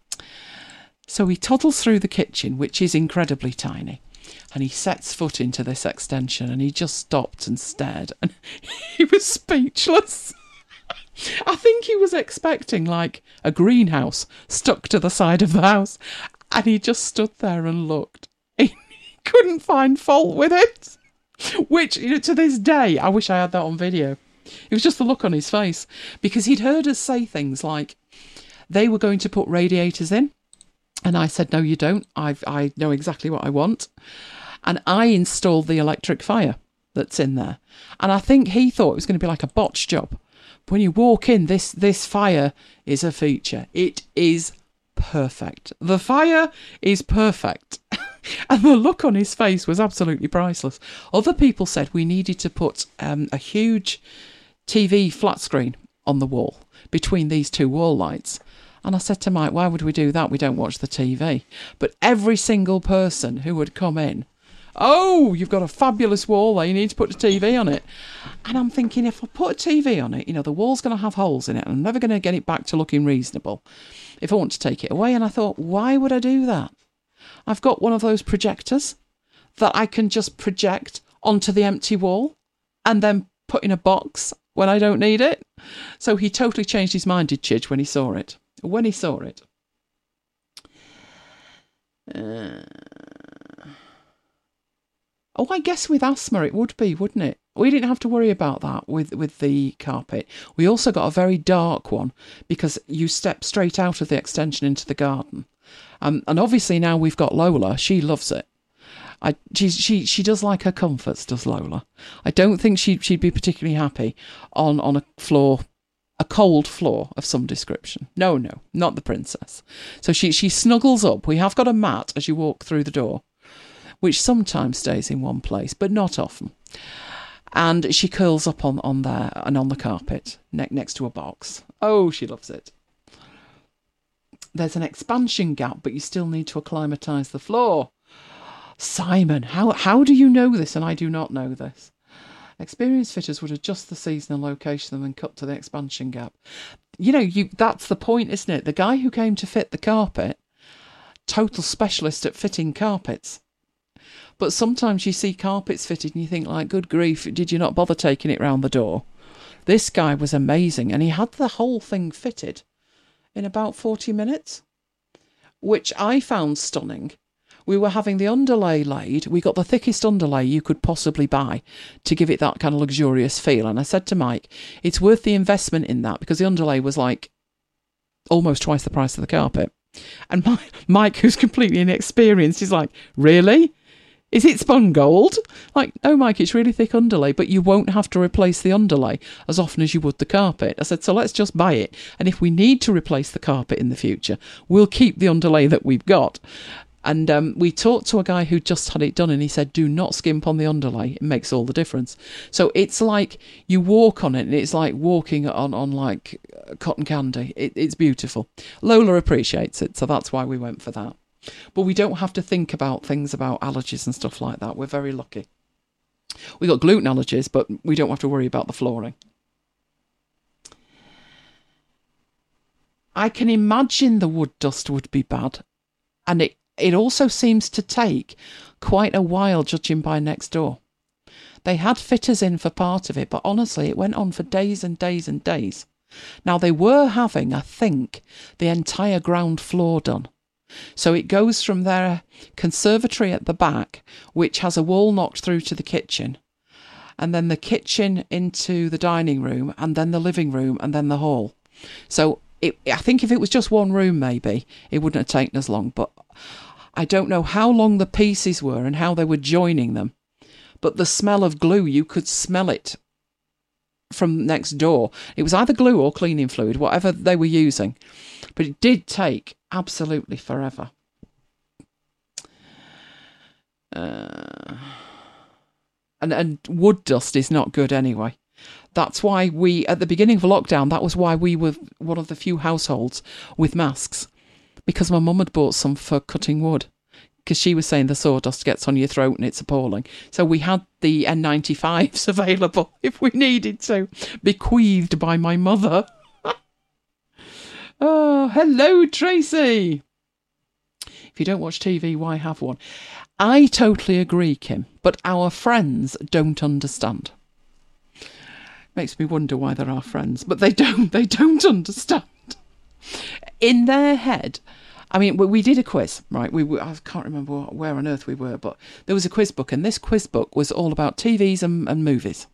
So he toddles through the kitchen, which is incredibly tiny, and he sets foot into this extension, and he just stopped and stared, and he was speechless. I think he was expecting, like, a greenhouse stuck to the side of the house, and he just stood there and looked. He couldn't find fault with it, which, you know, to this day, I wish I had that on video. It was just the look on his face, because he'd heard us say things like, they were going to put radiators in, and I said, no, you don't. I I know exactly what I want. And I installed the electric fire that's in there. And I think he thought it was going to be like a botch job. When you walk in, this this fire is a feature. It is perfect. The fire is perfect. And the look on his face was absolutely priceless. Other people said we needed to put um, a huge T V flat screen on the wall between these two wall lights. And I said to Mike, why would we do that? We don't watch the T V. But every single person who would come in, oh, you've got a fabulous wall there, you need to put the T V on it. And I'm thinking, if I put a T V on it, you know, the wall's going to have holes in it, and I'm never going to get it back to looking reasonable if I want to take it away. And I thought, why would I do that? I've got one of those projectors that I can just project onto the empty wall and then put in a box when I don't need it. So he totally changed his mind, did Chidge, when he saw it. When he saw it. Uh... Oh, I guess with asthma it would be, wouldn't it? We didn't have to worry about that with, with the carpet. We also got a very dark one because you step straight out of the extension into the garden. Um, and obviously now we've got Lola. She loves it. I, she, she, she does like her comforts, does Lola. I don't think she, she'd be particularly happy on, on a floor, a cold floor of some description. No, no, not the princess. So she, she snuggles up. We have got a mat as you walk through the door, which sometimes stays in one place, but not often. And she curls up on, on there and on the carpet, ne- next to a box. Oh, she loves it. There's an expansion gap, but you still need to acclimatise the floor. Simon, how how do you know this and I do not know this? Experienced fitters would adjust the seasonal location and then cut to the expansion gap. You know, you that's the point, isn't it? The guy who came to fit the carpet, total specialist at fitting carpets. But sometimes you see carpets fitted and you think, like, good grief, did you not bother taking it round the door? This guy was amazing, and he had the whole thing fitted in about forty minutes, which I found stunning. We were having the underlay laid. We got the thickest underlay you could possibly buy to give it that kind of luxurious feel. And I said to Mike, it's worth the investment in that, because the underlay was like almost twice the price of the carpet. And my, Mike, who's completely inexperienced, is like, really? Is it spun gold? Like, no, Mike, it's really thick underlay, but you won't have to replace the underlay as often as you would the carpet. I said, so let's just buy it. And if we need to replace the carpet in the future, we'll keep the underlay that we've got. And um, we talked to a guy who just had it done, and he said, do not skimp on the underlay. It makes all the difference. So it's like you walk on it, and it's like walking on, on like cotton candy. It, it's beautiful. Lola appreciates it, so that's why we went for that. But we don't have to think about things about allergies and stuff like that. We're very lucky. We got gluten allergies, but we don't have to worry about the flooring. I can imagine the wood dust would be bad. And it, it also seems to take quite a while, judging by next door. They had fitters in for part of it, but honestly, it went on for days and days and days. Now, they were having, I think, the entire ground floor done. So it goes from their conservatory at the back, which has a wall knocked through to the kitchen, and then the kitchen into the dining room, and then the living room, and then the hall. So it, I think if it was just one room, maybe, it wouldn't have taken as long. But I don't know how long the pieces were and how they were joining them. but the smell of glue, you could smell it from next door. It was either glue or cleaning fluid, whatever they were using. But it did take absolutely forever. Uh, and, and wood dust is not good anyway. That's why we, at the beginning of lockdown, that was why we were one of the few households with masks. Because my mum had bought some for cutting wood. Because she was saying the sawdust gets on your throat and it's appalling. So we had the N ninety-fives available if we needed to. Bequeathed by my mother. Oh, hello, Tracy. If you don't watch T V, why have one? I totally agree, Kim. But our friends don't understand. Makes me wonder why they're our friends, but they don't. They don't understand. In their head, I mean, we did a quiz, right? We were, I can't remember where on earth we were, but there was a quiz book, and this quiz book was all about T Vs and, and movies.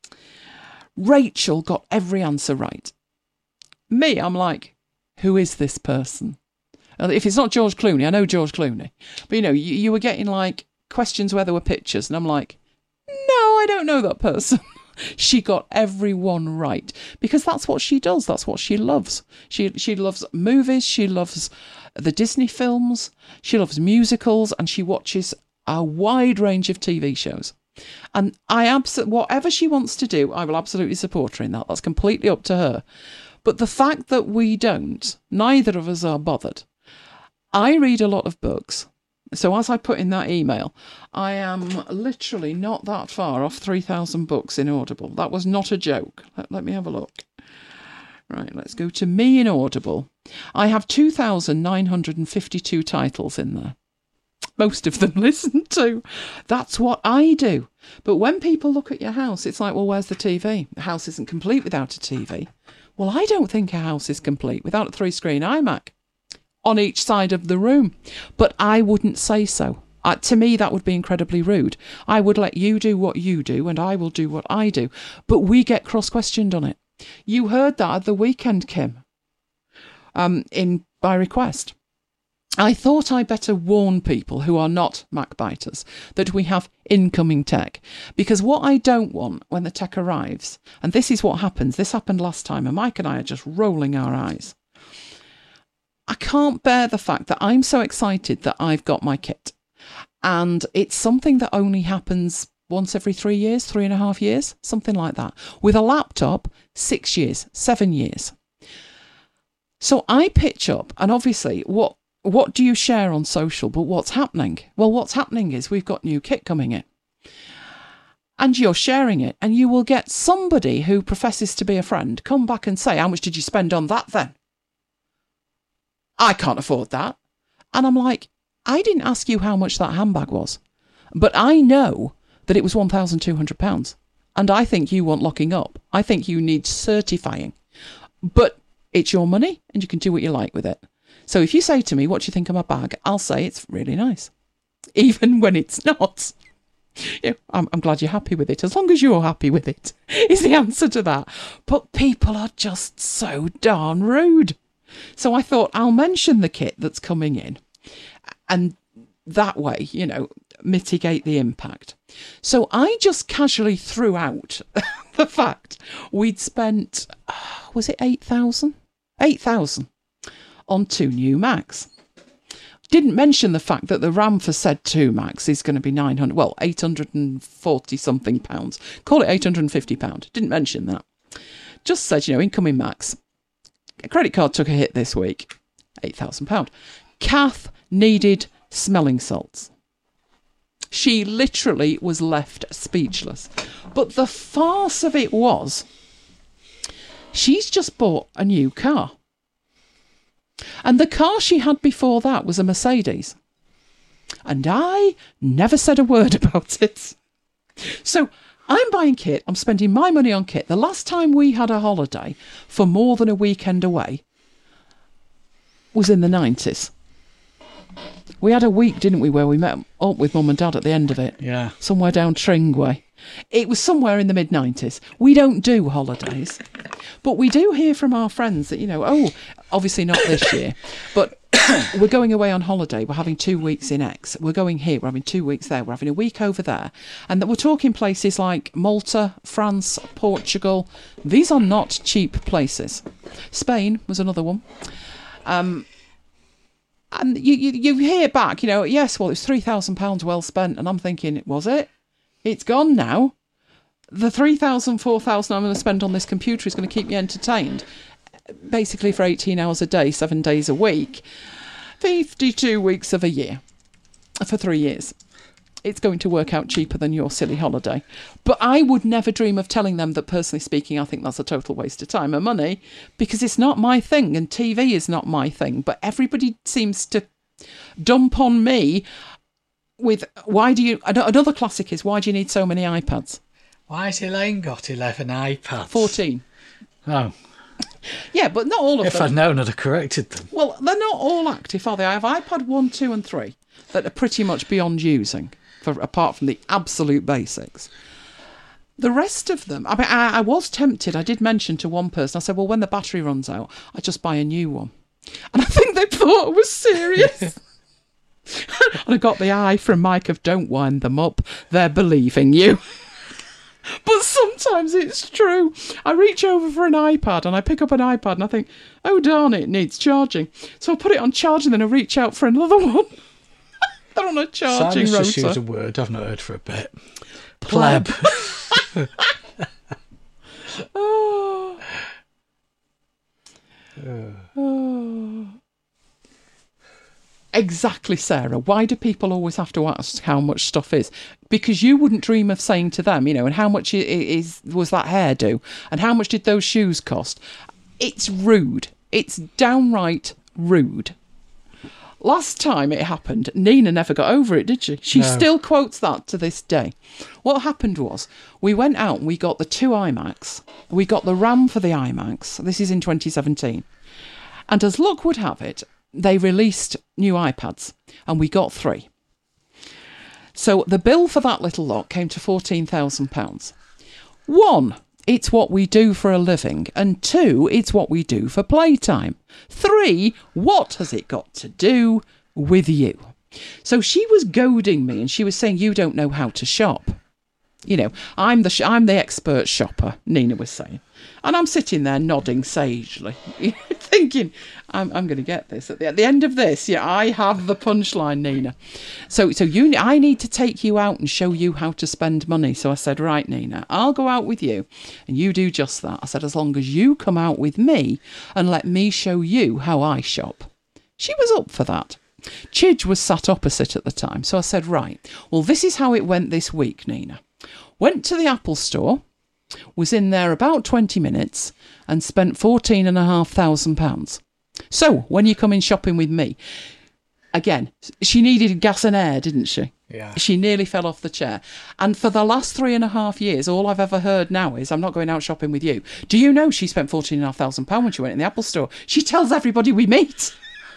Rachel got every answer right. Me, I'm like, who is this person? If it's not George Clooney, I know George Clooney, but you know, you, you were getting like questions where there were pictures, and I'm like, no, I don't know that person. She got everyone right because that's what she does. That's what she loves. She she loves movies. She loves the Disney films. She loves musicals, and she watches a wide range of T V shows. And I abs- whatever she wants to do, I will absolutely support her in that. That's completely up to her. But the fact that we don't, neither of us are bothered. I read a lot of books. So as I put in that email, I am literally not that far off three thousand books in Audible. That was not a joke. Let, let me have a look. Right, let's go to me in Audible. I have two thousand nine hundred fifty-two titles in there. Most of them listened to. That's what I do. But when people look at your house, it's like, well, where's the T V? The house isn't complete without a T V. Well, I don't think a house is complete without a three-screen iMac on each side of the room. But I wouldn't say so. Uh, to me, that would be incredibly rude. I would let you do what you do and I will do what I do. But we get cross-questioned on it. You heard that at the weekend, Kim, um, in by request. I thought I better warn people who are not Macbiters that we have incoming tech. Because what I don't want when the tech arrives, and this is what happens, this happened last time, and Mike and I are just rolling our eyes. I can't bear the fact that I'm so excited that I've got my kit. And it's something that only happens once every three years, three and a half years, something like that. With a laptop, six years, seven years. So I pitch up, and obviously, what what do you share on social? But what's happening? Well, what's happening is we've got new kit coming in. And you're sharing it, and you will get somebody who professes to be a friend come back and say, how much did you spend on that then? I can't afford that. And I'm like, I didn't ask you how much that handbag was, but I know that it was one thousand two hundred pounds. And I think you want locking up. I think you need certifying. But it's your money and you can do what you like with it. So if you say to me, what do you think of my bag? I'll say it's really nice, even when it's not. Yeah, I'm, I'm glad you're happy with it. As long as you're happy with it, is the answer to that. But people are just so darn rude. So I thought I'll mention the kit that's coming in, and that way, you know, mitigate the impact. So I just casually threw out the fact we'd spent, uh, was it eight thousand? eight thousand on two new Macs. Didn't mention the fact that the RAM for said two Macs is going to be nine hundred, well, eight hundred forty something pounds. Call it eight hundred fifty pounds. Didn't mention that. Just said, you know, incoming Macs. A credit card took a hit this week, eight thousand pounds. Kath needed smelling salts. She literally was left speechless. But the farce of it was, she's just bought a new car. And the car she had before that was a Mercedes. And I never said a word about it. So I'm buying kit. I'm spending my money on kit. The last time we had a holiday for more than a weekend away was in the nineties. We had a week, didn't we, where we met up with Mum and Dad at the end of it. Yeah. Somewhere down Tringway. It was somewhere in the mid nineties. We don't do holidays, but we do hear from our friends that, you know, oh, obviously not this year, but we're going away on holiday. We're having two weeks in X. We're going here. We're having two weeks there. We're having a week over there. And that we're talking places like Malta, France, Portugal. These are not cheap places. Spain was another one. Um, and you, you, you hear back, you know, yes, well, it's three thousand pounds well spent. And I'm thinking, was it? It's gone now. The three thousand, four thousand I'm going to spend on this computer is going to keep me entertained. Basically for eighteen hours a day, seven days a week, fifty-two weeks of a year for three years. It's going to work out cheaper than your silly holiday. But I would never dream of telling them that, personally speaking, I think that's a total waste of time and money, because it's not my thing and T V is not my thing. But everybody seems to dump on me with, why do you, another classic is, why do you need so many iPads? Why has Elaine got eleven iPads? fourteen. Oh. Yeah, but not all of if them. If I'd known, I'd have corrected them. Well, they're not all active, are they? I have iPad one, two and three that are pretty much beyond using, for apart from the absolute basics. The rest of them, I mean, I, I was tempted. I did mention to one person, I said, well, when the battery runs out, I just buy a new one. And I think they thought I was serious. And I got the eye from Mike of, don't wind them up. They're believing you. But sometimes it's true. I reach over for an iPad and I pick up an iPad and I think, oh darn it, it needs charging. So I put it on charge and then I reach out for another one. They're on a charging Simon's rotor. just used a word I've not heard for a bit. Pleb. oh. oh. Exactly, Sarah. Why do people always have to ask how much stuff is? Because you wouldn't dream of saying to them, you know, and how much is was that hairdo? And how much did those shoes cost? It's rude. It's downright rude. Last time it happened, Nina never got over it, did she? She no. still quotes that to this day. What happened was, we went out and we got the two iMacs. We got the RAM for the iMacs. This is in twenty seventeen. And as luck would have it, they released new iPads and we got three. So the bill for that little lot came to fourteen thousand pounds. One, it's what we do for a living. And two, it's what we do for playtime. Three, what has it got to do with you? So she was goading me and she was saying, you don't know how to shop. You know, I'm the sh- I'm the expert shopper, Nina was saying. And I'm sitting there nodding sagely, thinking, I'm I'm going to get this. At the, at the end of this, yeah, I have the punchline, Nina. So so you, I need to take you out and show you how to spend money. So I said, right, Nina, I'll go out with you and you do just that. I said, as long as you come out with me and let me show you how I shop. She was up for that. Chidge was sat opposite at the time. So I said, right, well, this is how it went this week, Nina. Went to the Apple store, was in there about twenty minutes and spent fourteen and a half thousand pounds. So when you come in shopping with me, again, she needed gas and air, didn't she? Yeah. She nearly fell off the chair. And for the last three and a half years, all I've ever heard now is, I'm not going out shopping with you. Do you know she spent fourteen and a half thousand pounds when she went in the Apple store? She tells everybody we meet.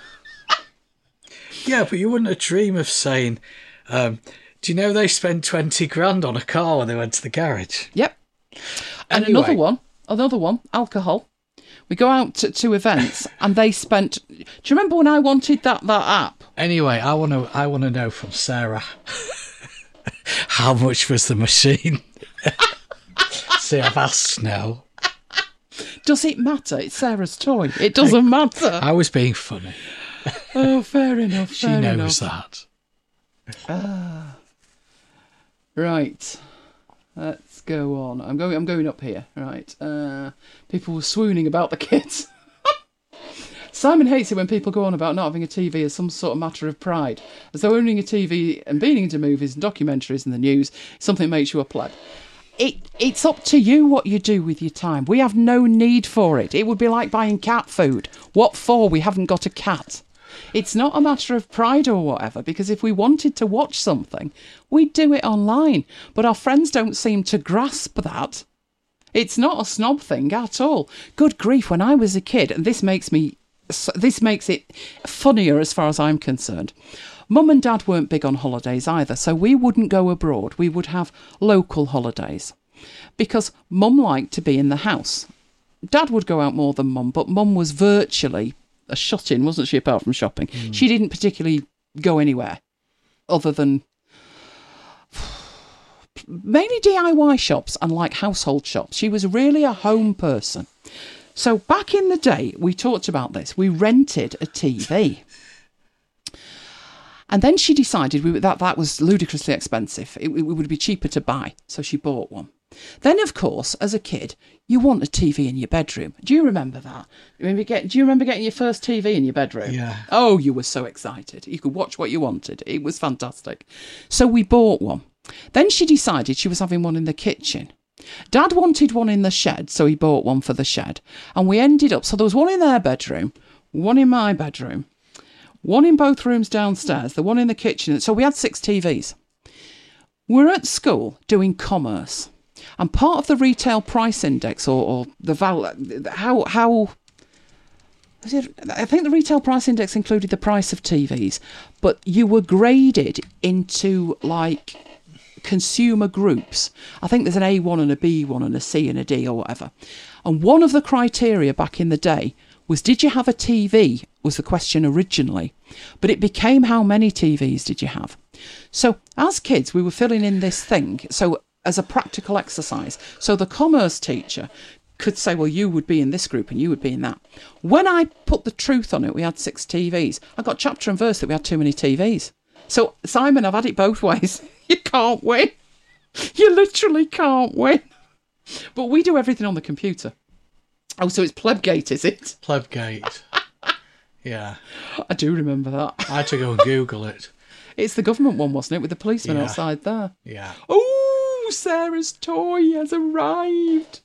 Yeah, but you wouldn't have dream of saying, um, do you know they spent twenty grand on a car when they went to the garage? Yep. And anyway. another one, another one, alcohol. We go out to, to events and they spent... Do you remember when I wanted that, that app? Anyway, I want to I want to know from Sarah, how much was the machine? See, I've asked now. Does it matter? It's Sarah's toy. It doesn't matter. I was being funny. Oh, fair enough. She fair knows enough. that. Ah. Right. Let's go on. I'm going I'm going up here. Right. Uh, people were swooning about the kids. Simon hates it when people go on about not having a T V as some sort of matter of pride. As though owning a T V and being into movies and documentaries and the news, something makes you a pleb. It, it's up to you what you do with your time. We have no need for it. It would be like buying cat food. What for? We haven't got a cat. It's not a matter of pride or whatever, because if we wanted to watch something, we'd do it online. But our friends don't seem to grasp that. It's not a snob thing at all. Good grief, when I was a kid, and this makes me, this makes it funnier as far as I'm concerned. Mum and Dad weren't big on holidays either, so we wouldn't go abroad. We would have local holidays because Mum liked to be in the house. Dad would go out more than Mum, but Mum was virtually a shut-in, wasn't she, apart from shopping? Mm. She didn't particularly go anywhere other than mainly D I Y shops and like household shops. She was really a home person. So back in the day, we talked about this. We rented a T V. And then she decided we, that that was ludicrously expensive. It, it would be cheaper to buy. So she bought one. Then, of course, as a kid, you want a T V in your bedroom. Do you remember that? Maybe get, do you remember getting your first T V in your bedroom? Yeah. Oh, you were so excited. You could watch what you wanted. It was fantastic. So we bought one. Then she decided she was having one in the kitchen. Dad wanted one in the shed, so he bought one for the shed. And we ended up, so there was one in their bedroom, one in my bedroom, one in both rooms downstairs, the one in the kitchen. So we had six T Vs. We're at school doing commerce. And part of the retail price index, or, or the val, how how is it? I think the retail price index included the price of T Vs, but you were graded into like consumer groups. I think there's an A one and a B one and a C and a D or whatever. And one of the criteria back in the day was, did you have a T V? Was the question originally, but it became, how many T Vs did you have? So as kids, we were filling in this thing. So as a practical exercise. So the commerce teacher could say, well, you would be in this group and you would be in that. When I put the truth on it, we had six T Vs. I got chapter and verse that we had too many T Vs. So, Simon, I've had it both ways. You can't win. You literally can't win. But we do everything on the computer. Oh, so it's Plebgate, is it? Plebgate. Yeah. I do remember that. I had to go and Google it. It's the government one, wasn't it? With the policeman Yeah. outside there. Yeah. Oh, Sarah's toy has arrived.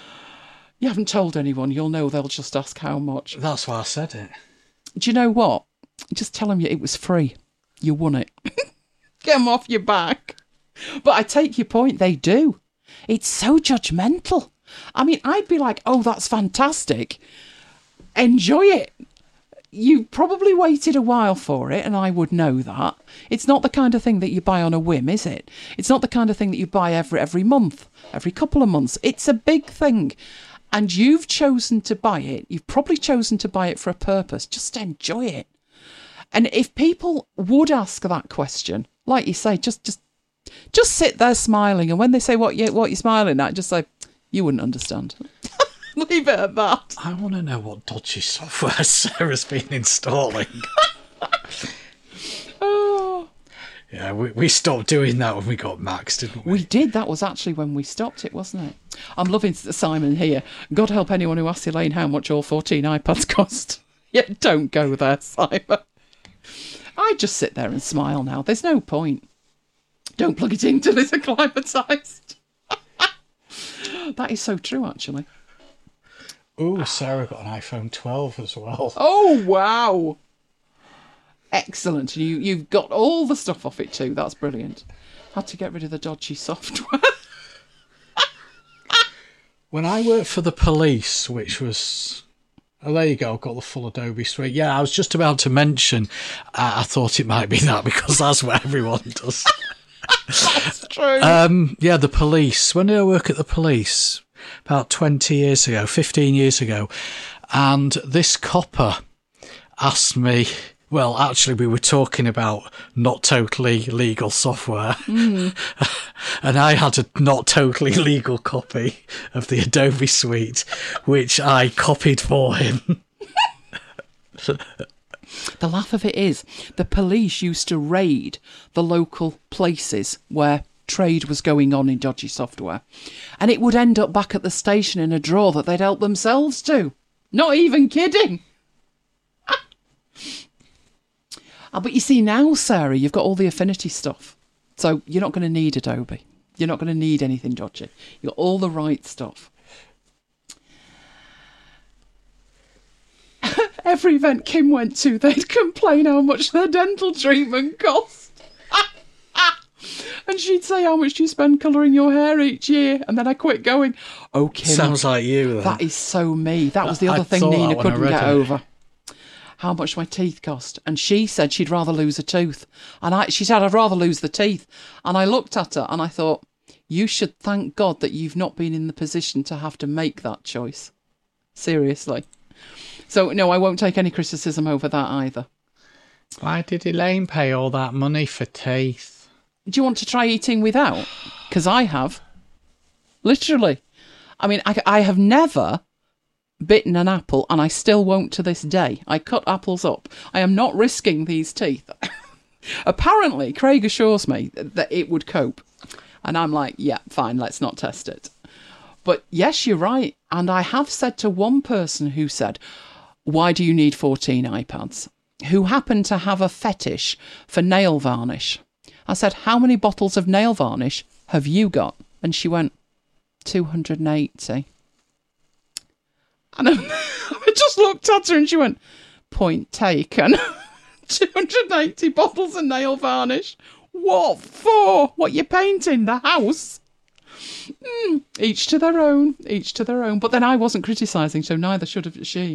You haven't told anyone. You'll know they'll just ask how much. That's why I said it. Do you know what? Just tell them it was free. You won it. Get them off your back. But I take your point. They do. It's so judgmental. I mean, I'd be like, oh, that's fantastic. Enjoy it. You probably waited a while for it, and I would know that. It's not the kind of thing that you buy on a whim, is it? It's not the kind of thing that you buy every every month, every couple of months. It's a big thing. And you've chosen to buy it. You've probably chosen to buy it for a purpose. Just enjoy it. And if people would ask that question, like you say, just just just sit there smiling. And when they say, what, you, what you're smiling at, just say, you wouldn't understand. Leave it at that. I want to know what dodgy software Sarah's been installing. Oh. Yeah, we, we stopped doing that when we got Macs, didn't we? We did. That was actually when we stopped it, wasn't it? I'm loving Simon here. God help anyone who asks Elaine how much all fourteen iPads cost. Yeah, don't go there, Simon. I just sit there and smile now. There's no point. Don't plug it in till it's acclimatised. That is so true, actually. Oh, Sarah got an iPhone twelve as well. Oh, wow. Excellent. You, you've got all the stuff off it too. That's brilliant. Had to get rid of the dodgy software. When I worked for the police, which was... Oh, there you go, got the full Adobe suite. Yeah, I was just about to mention, uh, I thought it might be that because that's what everyone does. That's true. Um, yeah, the police. When did I work at the police? About twenty years ago, fifteen years ago. And this copper asked me, well, actually, we were talking about not totally legal software. Mm. And I had a not totally legal copy of the Adobe suite, which I copied for him. The laugh of it is, the police used to raid the local places where trade was going on in dodgy software, and it would end up back at the station in a drawer that they'd helped themselves to. Not even kidding. Oh, but you see now, Sarah, you've got all the Affinity stuff, so you're not going to need Adobe. You're not going to need anything dodgy. You've got all the right stuff. Every event Kim went to, they'd complain how much their dental treatment cost. And she'd say, how much do you spend colouring your hair each year? And then I quit going, oh, Kim. Sounds like you, then. That is so me. That was the other I thing thought Nina that when I couldn't read get it. over. how much my teeth cost. And she said she'd rather lose a tooth. And I, she said, I'd rather lose the teeth. And I looked at her and I thought, you should thank God that you've not been in the position to have to make that choice. Seriously. So, no, I won't take any criticism over that either. Why did Elaine pay all that money for teeth? Do you want to try eating without? Because I have. Literally. I mean, I, I have never bitten an apple, and I still won't to this day. I cut apples up. I am not risking these teeth. Apparently, Craig assures me that it would cope. And I'm like, yeah, fine, let's not test it. But yes, you're right. And I have said to one person who said, why do you need fourteen iPads? Who happened to have a fetish for nail varnish. I said, how many bottles of nail varnish have you got? And she went, two hundred eighty. And I, I just looked at her and she went, point taken. two hundred eighty bottles of nail varnish. What for? What, you painting the house? Mm, each to their own, each to their own. But then I wasn't criticising, so neither should have she.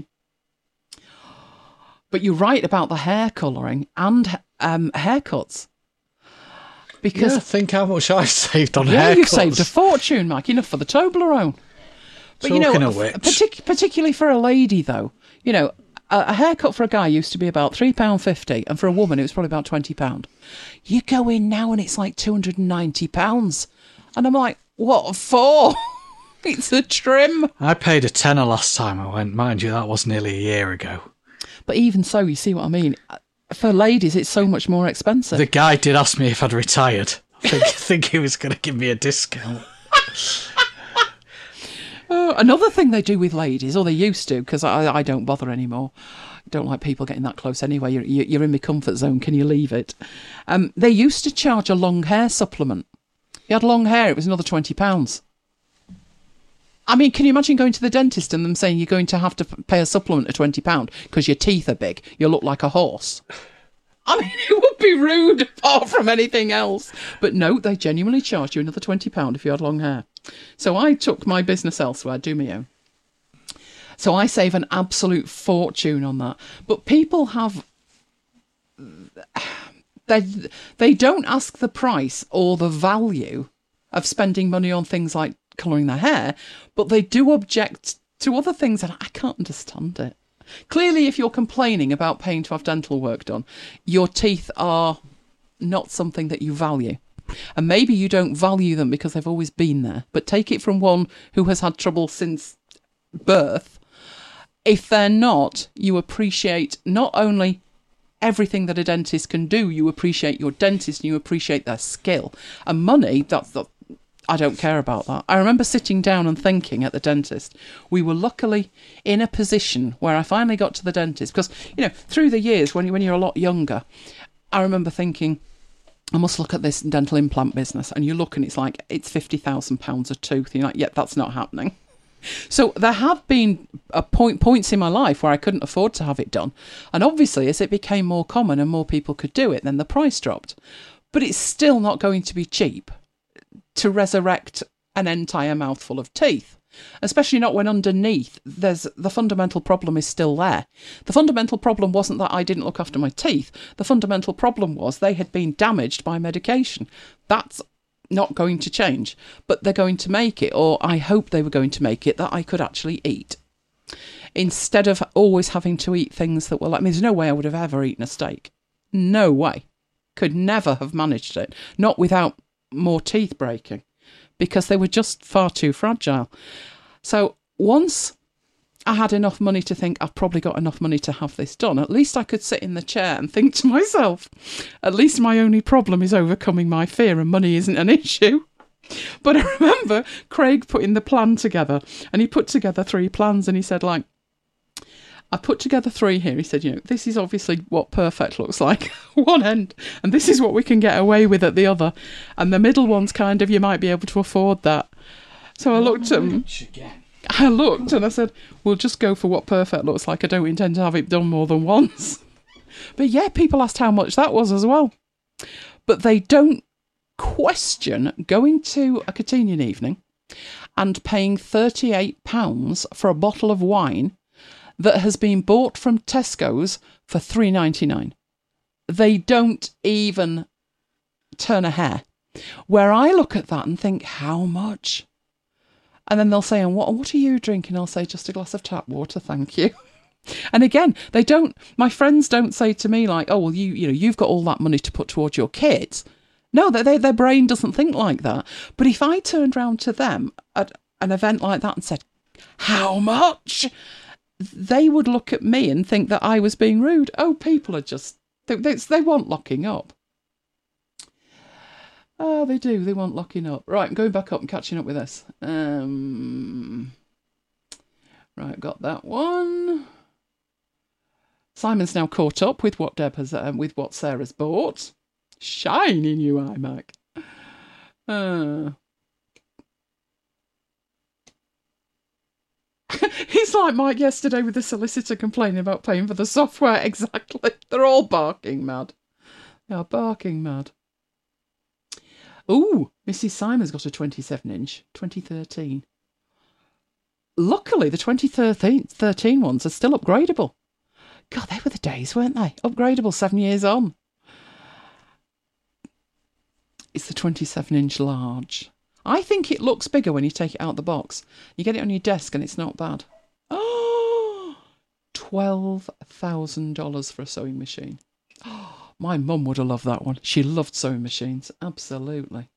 But you're right about the hair colouring and um, haircuts. Because yeah, think how much I saved on yeah, haircuts. You've saved a fortune, Mike. Enough for the Toblerone. But Talking you know, of which, partic- particularly for a lady, though, you know, a, a haircut for a guy used to be about three pounds fifty, and for a woman, it was probably about twenty pounds. You go in now and it's like two hundred ninety pounds. And I'm like, what for? It's a trim. I paid a tenner last time I went. Mind you, that was nearly a year ago. But even so, you see what I mean? For ladies, it's so much more expensive. The guy did ask me if I'd retired. I think, I think he was going to give me a discount. Uh, another thing they do with ladies, or they used to, because I, I don't bother anymore. I don't like people getting that close anyway. You're, you're in my comfort zone. Can you leave it? Um, they used to charge a long hair supplement. You had long hair, it was another twenty pounds. I mean, can you imagine going to the dentist and them saying you're going to have to pay a supplement of twenty pounds because your teeth are big, you look like a horse? I mean, it would be rude apart from anything else. But no, they genuinely charged you another twenty pounds if you had long hair. So I took my business elsewhere, do my own. So I save an absolute fortune on that. But people have... They, they don't ask the price or the value of spending money on things like colouring their hair, but they do object to other things, and I can't understand it. Clearly, if you're complaining about paying to have dental work done, your teeth are not something that you value. And maybe you don't value them because they've always been there. But take it from one who has had trouble since birth. If they're not, you appreciate not only everything that a dentist can do, you appreciate your dentist and you appreciate their skill. And money, that's the... I don't care about that. I remember sitting down and thinking at the dentist, we were luckily in a position where I finally got to the dentist. Because, you know, through the years, when, you, when you're a lot younger, I remember thinking, I must look at this dental implant business. And you look and it's like, it's fifty thousand pounds a tooth. And you're like, yeah, that's not happening. So there have been a point points in my life where I couldn't afford to have it done. And obviously, as it became more common and more people could do it, then the price dropped. But it's still not going to be cheap to resurrect an entire mouthful of teeth, especially not when underneath there's the fundamental problem is still there. The fundamental problem wasn't that I didn't look after my teeth. The fundamental problem was they had been damaged by medication. That's not going to change, but they're going to make it, or I hope they were going to make it, that I could actually eat. Instead of always having to eat things that were like, I mean, there's no way I would have ever eaten a steak. No way. Could never have managed it. Not without more teeth breaking, because they were just far too fragile. So once I had enough money to think I've probably got enough money to have this done, at least I could sit in the chair and think to myself, at least my only problem is overcoming my fear and money isn't an issue. But I remember Craig putting the plan together, and he put together three plans, and he said, like, I put together three here. He said, you know, this is obviously what perfect looks like one end, and this is what we can get away with at the other. And the middle one's kind of, you might be able to afford that. So I looked at him. I looked and I said, we'll just go for what perfect looks like. I don't intend to have it done more than once. But yeah, people asked how much that was as well. But they don't question going to a Catinian evening and paying thirty-eight pounds for a bottle of wine that has been bought from Tesco's for three ninety-nine. They don't even turn a hair. Where I look at that and think, how much? And then they'll say, and what, what are you drinking? I'll say, just a glass of tap water, thank you. And again, they don't, my friends don't say to me like, oh, well, you, you know, you've got all that money to put towards your kids. No, they, they, their brain doesn't think like that. But if I turned round to them at an event like that and said, how much? They would look at me and think that I was being rude. Oh, people are just, they, they, they want locking up. Oh, they do. They want locking up. Right, I'm going back up and catching up with this. Um, right, got that one. Simon's now caught up with what Deb has, um, with what Sarah's bought. Shiny new iMac. Uh. He's like Mike yesterday with the solicitor complaining about paying for the software. Exactly. They're all barking mad. They are barking mad. Ooh, Missus Simon's got a twenty-seven inch, twenty thirteen. Luckily, the twenty thirteen ones are still upgradable. God, they were the days, weren't they? Upgradable seven years on. It's the twenty-seven inch large. I think it looks bigger when you take it out the box. You get it on your desk and it's not bad. Oh, twelve thousand dollars for a sewing machine. Oh, my mum would have loved that one. She loved sewing machines. Absolutely.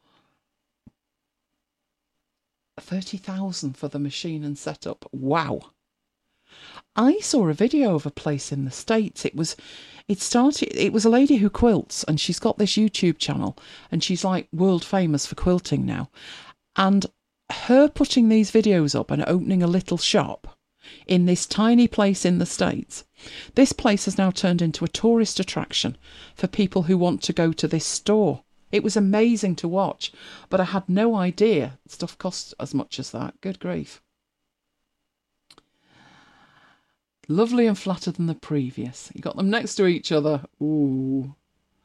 thirty thousand dollars for the machine and setup. Wow. I saw a video of a place in the States. It was, it started, it was a lady who quilts, and she's got this YouTube channel, and she's like world famous for quilting now. And her putting these videos up and opening a little shop in this tiny place in the States, this place has now turned into a tourist attraction for people who want to go to this store. It was amazing to watch, but I had no idea stuff costs as much as that. Good grief. Lovely and flatter than the previous. You got them next to each other. Ooh.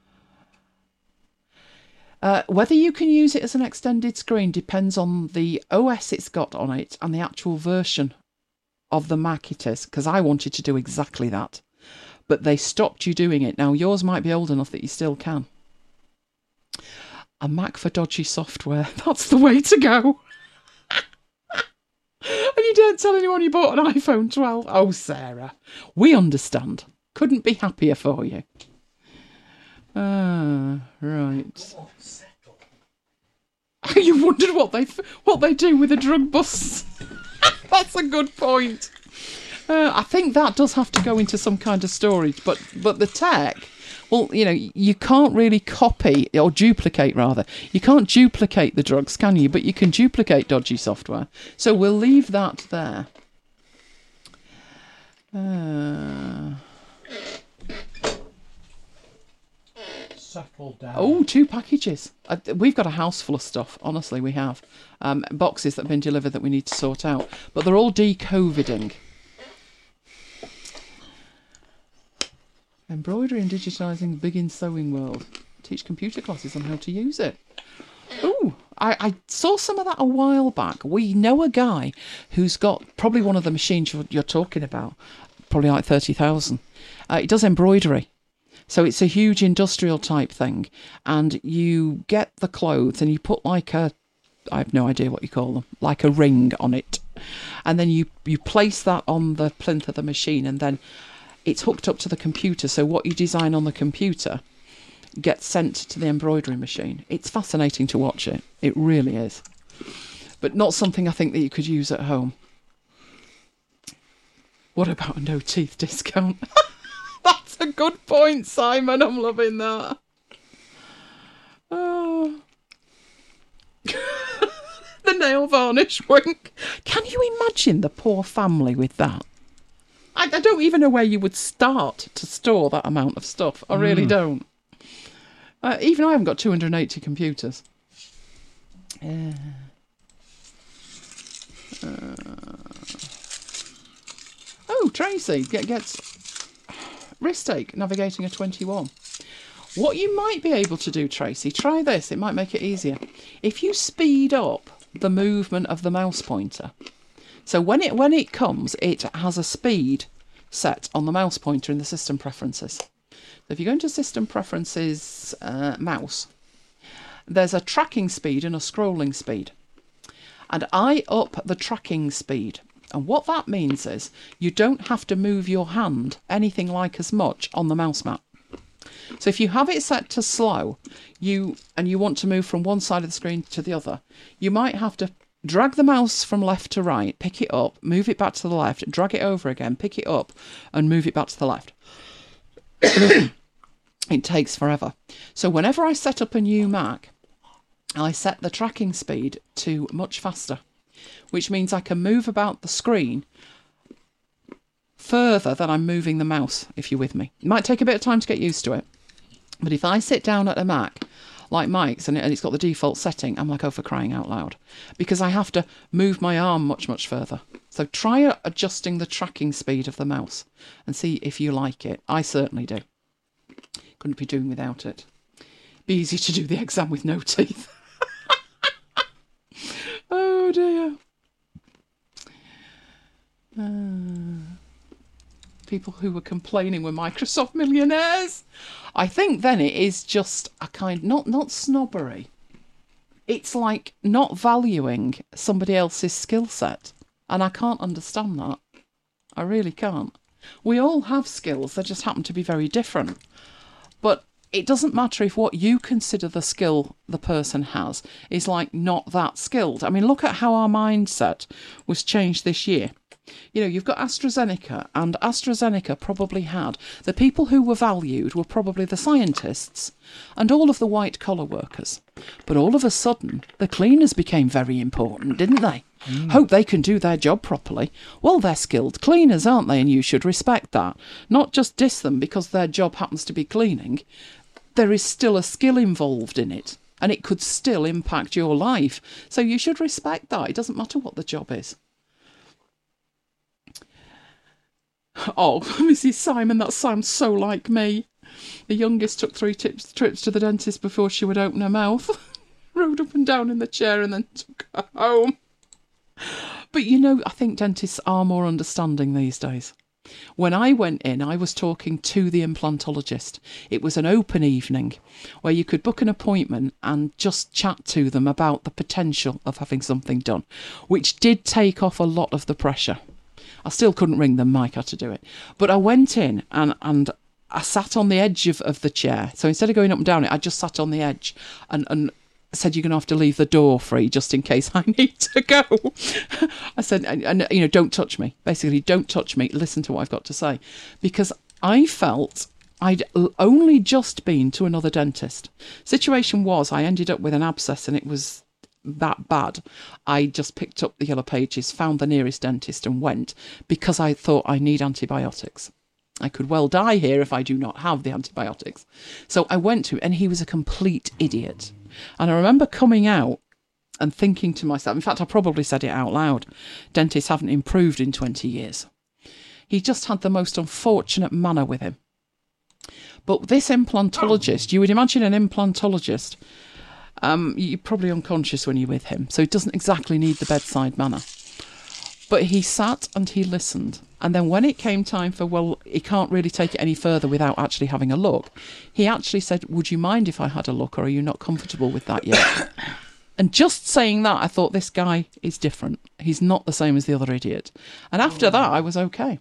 Uh, whether you can use it as an extended screen depends on the O S it's got on it and the actual version of the Mac it is, because I wanted to do exactly that. But they stopped you doing it. Now, yours might be old enough that you still can. A Mac for dodgy software. That's the way to go. And you don't tell anyone you bought an iPhone twelve. Oh, Sarah, we understand. Couldn't be happier for you. Ah, right. You wondered what they what they do with the drug busts. That's a good point. Uh, I think that does have to go into some kind of storage, but but the tech. Well, you know, you can't really copy, or duplicate rather. You can't duplicate the drugs, can you? But you can duplicate dodgy software. So we'll leave that there. Uh... Settle down. Oh, two packages. Uh, we've got a house full of stuff. Honestly, we have. Um, boxes that have been delivered that we need to sort out. But they're all de-COVIDing. Embroidery and digitising big in sewing world. Teach computer classes on how to use it. Ooh, I, I saw some of that a while back. We know a guy who's got probably one of the machines you're, you're talking about, probably like thirty thousand. Uh, he does embroidery. So it's a huge industrial type thing. And you get the clothes and you put like a, I have no idea what you call them, like a ring on it. And then you, you place that on the plinth of the machine, and then it's hooked up to the computer, so what you design on the computer gets sent to the embroidery machine. It's fascinating to watch it. It really is. But not something I think that you could use at home. What about a no teeth discount? That's a good point, Simon. I'm loving that. Oh. The nail varnish wink. Can you imagine the poor family with that? I, I don't even know where you would start to store that amount of stuff. I really mm. don't. Uh, even I haven't got two hundred eighty computers. Uh, uh, oh, Tracy get, gets wrist ache navigating a twenty-one. What you might be able to do, Tracy, try this. It might make it easier. If you speed up the movement of the mouse pointer, So when it when it comes, it has a speed set on the mouse pointer in the system preferences. So if you go into system preferences, uh, mouse, there's a tracking speed and a scrolling speed. And I up the tracking speed. And what that means is you don't have to move your hand anything like as much on the mouse mat. So if you have it set to slow, you and you want to move from one side of the screen to the other, you might have to drag the mouse from left to right, pick it up, move it back to the left, drag it over again, pick it up, and move it back to the left. It takes forever. So whenever I set up a new Mac, I set the tracking speed to much faster, which means I can move about the screen further than I'm moving the mouse, if you're with me. It might take a bit of time to get used to it. But if I sit down at a Mac, like Mike's, and it's got the default setting, I'm like, oh, for crying out loud. Because I have to move my arm much, much further. So try adjusting the tracking speed of the mouse and see if you like it. I certainly do. Couldn't be doing without it. Be easy to do the exam with no teeth. Oh dear. Uh, people who were complaining were Microsoft millionaires. I think then it is just a kind, not not snobbery. It's like not valuing somebody else's skill set. And I can't understand that. I really can't. We all have skills, they just happen to be very different. But it doesn't matter if what you consider the skill the person has is like not that skilled. I mean, look at how our mindset was changed this year. You know, you've got AstraZeneca, and AstraZeneca probably had the people who were valued were probably the scientists and all of the white collar workers. But all of a sudden, the cleaners became very important, didn't they? Mm. Hope they can do their job properly. Well, they're skilled cleaners, aren't they? And you should respect that. Not just diss them because their job happens to be cleaning. There is still a skill involved in it, and it could still impact your life. So you should respect that. It doesn't matter what the job is. Oh, Missus Simon, that sounds so like me. The youngest took three tips, trips to the dentist before she would open her mouth. Rode up and down in the chair and then took her home. But you know, I think dentists are more understanding these days. When I went in, I was talking to the implantologist. It was an open evening where you could book an appointment and just chat to them about the potential of having something done, which did take off a lot of the pressure. I still couldn't ring them, Mike had to do it. But I went in and, and I sat on the edge of, of the chair. So instead of going up and down it, I just sat on the edge and, and said, you're going to have to leave the door free just in case I need to go. I said, and, and, you know, don't touch me. Basically, don't touch me. Listen to what I've got to say. Because I felt I'd only just been to another dentist. Situation was I ended up with an abscess and it was that bad. I just picked up the Yellow Pages, found the nearest dentist and went because I thought I need antibiotics. I could well die here if I do not have the antibiotics. So I went to, and he was a complete idiot. And I remember coming out and thinking to myself, in fact, I probably said it out loud, dentists haven't improved in twenty years. He just had the most unfortunate manner with him. But this implantologist, you would imagine an implantologist, um, you're probably unconscious when you're with him, so he doesn't exactly need the bedside manner. But he sat and he listened. And then when it came time for, well, he can't really take it any further without actually having a look, he actually said, would you mind if I had a look, or are you not comfortable with that yet? And just saying that, I thought, this guy is different. He's not the same as the other idiot. And after that, I was okay.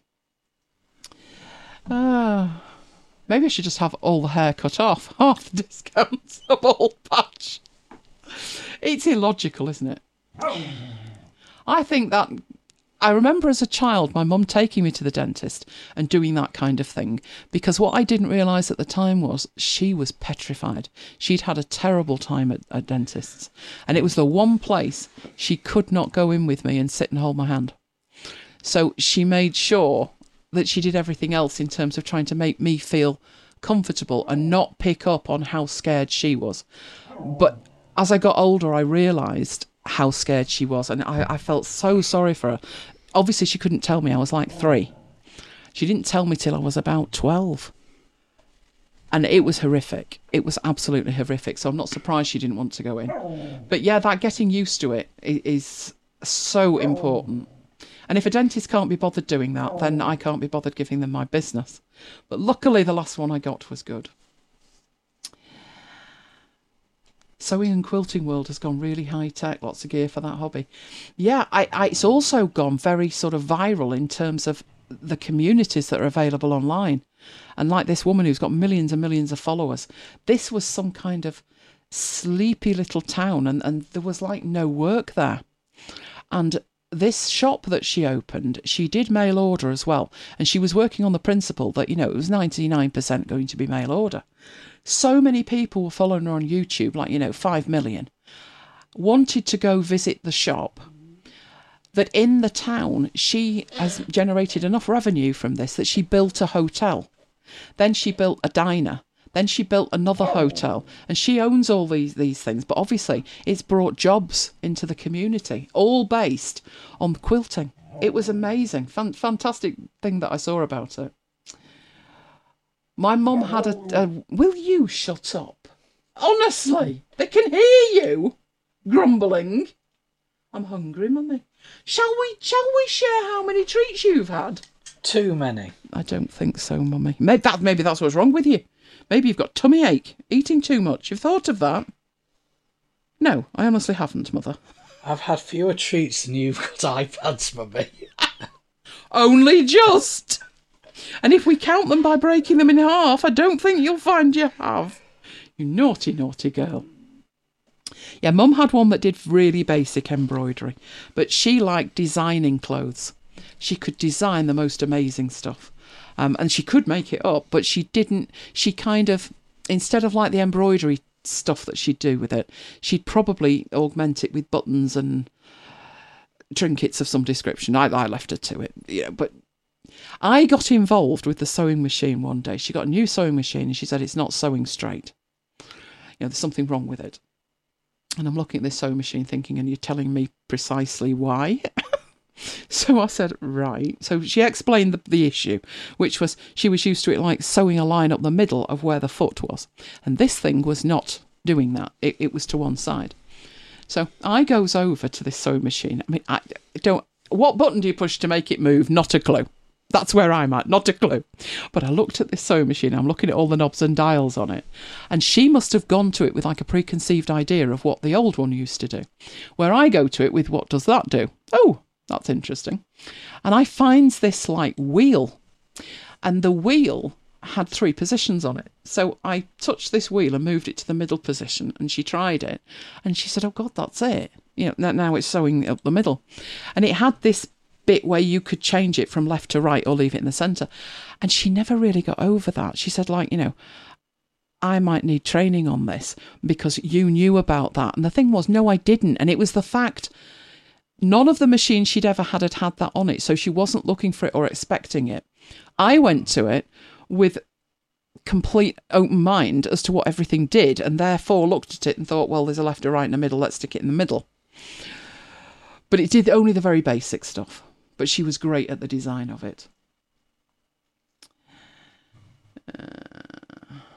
Uh, maybe I should just have all the hair cut off. Half the discounts, a bald patch. It's illogical, isn't it? I think that... I remember as a child my mum taking me to the dentist and doing that kind of thing, because what I didn't realise at the time was she was petrified. She'd had a terrible time at, at dentists, and it was the one place she could not go in with me and sit and hold my hand. So she made sure that she did everything else in terms of trying to make me feel comfortable and not pick up on how scared she was. But as I got older, I realised how scared she was, and I, I felt so sorry for her. Obviously she couldn't tell me, I was like three. She didn't tell me till I was about twelve, and it was horrific. It was absolutely horrific, so I'm not surprised she didn't want to go in. But yeah, that getting used to it is so important. And if a dentist can't be bothered doing that, then I can't be bothered giving them my business. But luckily, the last one I got was good. Sewing and quilting world has gone really high tech, lots of gear for that hobby. Yeah, I, I, it's also gone very sort of viral in terms of the communities that are available online. And like this woman who's got millions and millions of followers, this was some kind of sleepy little town, and, and there was like no work there. And this shop that she opened, she did mail order as well. And she was working on the principle that, you know, it was ninety-nine percent going to be mail order. So many people were following her on YouTube, like, you know, five million, wanted to go visit the shop, that in the town, she has generated enough revenue from this that she built a hotel. Then she built a diner. Then she built another hotel. And she owns all these, these things. But obviously, it's brought jobs into the community, all based on quilting. It was amazing. Fan- fantastic thing that I saw about it. My mum had a, a... Will you shut up? Honestly, they can hear you grumbling. I'm hungry, mummy. Shall we, shall we share how many treats you've had? Too many. I don't think so, mummy. Maybe, that, maybe that's what's wrong with you. Maybe you've got tummy ache, eating too much. You've thought of that? No, I honestly haven't, mother. I've had fewer treats than you've got iPads, mummy. Only just. And if we count them by breaking them in half, I don't think you'll find you have. You naughty, naughty girl. Yeah, Mum had one that did really basic embroidery, but she liked designing clothes. She could design the most amazing stuff. Um, and she could make it up, but she didn't. She kind of, instead of like the embroidery stuff that she'd do with it, she'd probably augment it with buttons and trinkets of some description. I, I left her to it, you know, but I got involved with the sewing machine one day. She got a new sewing machine and she said it's not sewing straight. You know, there's something wrong with it. And I'm looking at this sewing machine thinking, and you're telling me precisely why? So I said, right. So she explained the, the issue, which was she was used to it like sewing a line up the middle of where the foot was. And this thing was not doing that. It, it was to one side. So I goes over to this sewing machine. I mean, I don't... What button do you push to make it move? Not a clue. That's where I'm at, not a clue. But I looked at this sewing machine, I'm looking at all the knobs and dials on it, and she must have gone to it with like a preconceived idea of what the old one used to do. Where I go to it with, what does that do? Oh, that's interesting. And I finds this like wheel, and the wheel had three positions on it. So I touched this wheel and moved it to the middle position, and she tried it, and she said, oh God, that's it. You know, now it's sewing up the middle. And it had this bit where you could change it from left to right or leave it in the centre. And she never really got over that. She said, like, you know, I might need training on this because you knew about that. And the thing was, no, I didn't. And it was the fact none of the machines she'd ever had had had that on it. So she wasn't looking for it or expecting it. I went to it with complete open mind as to what everything did, and therefore looked at it and thought, well, there's a left, a right and a middle. Let's stick it in the middle. But it did only the very basic stuff. But she was great at the design of it. Uh,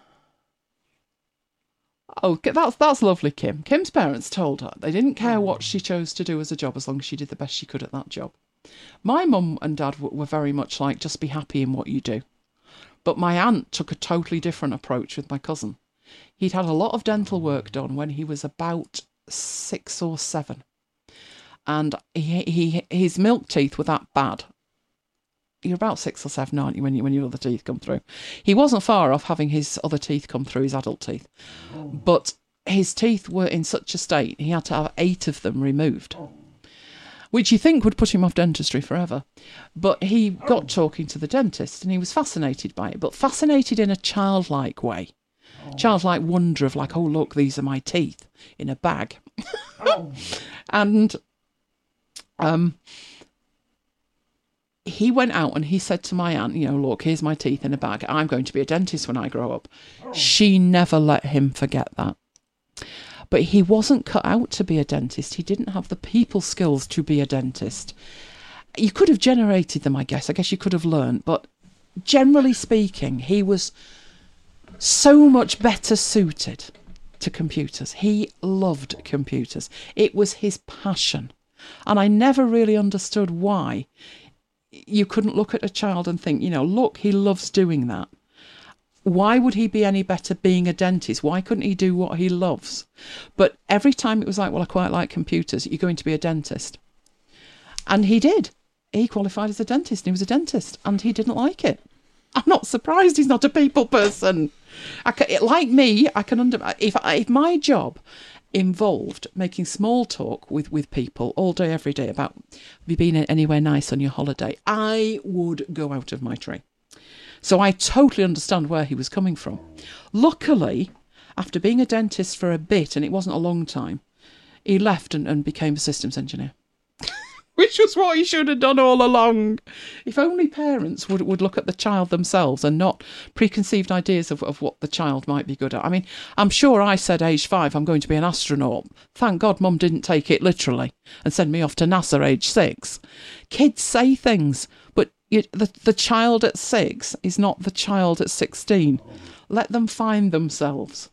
oh, that's that's lovely, Kim. Kim's parents told her they didn't care what she chose to do as a job as long as she did the best she could at that job. My mum and dad were very much like, just be happy in what you do. But my aunt took a totally different approach with my cousin. He'd had a lot of dental work done when he was about six or seven. And he, he his milk teeth were that bad. You're about six or seven, aren't you, when, you, when your other teeth come through? He wasn't far off having his other teeth come through, his adult teeth. But his teeth were in such a state, he had to have eight of them removed, which you think would put him off dentistry forever. But he got talking to the dentist and he was fascinated by it, but fascinated in a childlike way. Childlike wonder of like, oh, look, these are my teeth in a bag. And... Um, he went out and he said to my aunt, you know, look, here's my teeth in a bag. I'm going to be a dentist when I grow up. Oh. She never let him forget that. But he wasn't cut out to be a dentist. He didn't have the people skills to be a dentist. You could have generated them, I guess. I guess you could have learned. But generally speaking, he was so much better suited to computers. He loved computers. It was his passion. And I never really understood why you couldn't look at a child and think, you know, look, he loves doing that. Why would he be any better being a dentist? Why couldn't he do what he loves? But every time it was like, well, I quite like computers. You're going to be a dentist. And he did. He qualified as a dentist. And he was a dentist. And he didn't like it. I'm not surprised he's not a people person. I can, like me, I can under if I, if my job involved making small talk with, with people all day, every day about have you been anywhere nice on your holiday, I would go out of my tree. So I totally understand where he was coming from. Luckily, after being a dentist for a bit, and it wasn't a long time, he left and, and became a systems engineer. Which was what he should have done all along. If only parents would, would look at the child themselves and not preconceived ideas of, of what the child might be good at. I mean, I'm sure I said age five, I'm going to be an astronaut. Thank God Mum didn't take it literally and send me off to NASA age six. Kids say things, but you, the, the child at six is not the child at sixteen. Let them find themselves.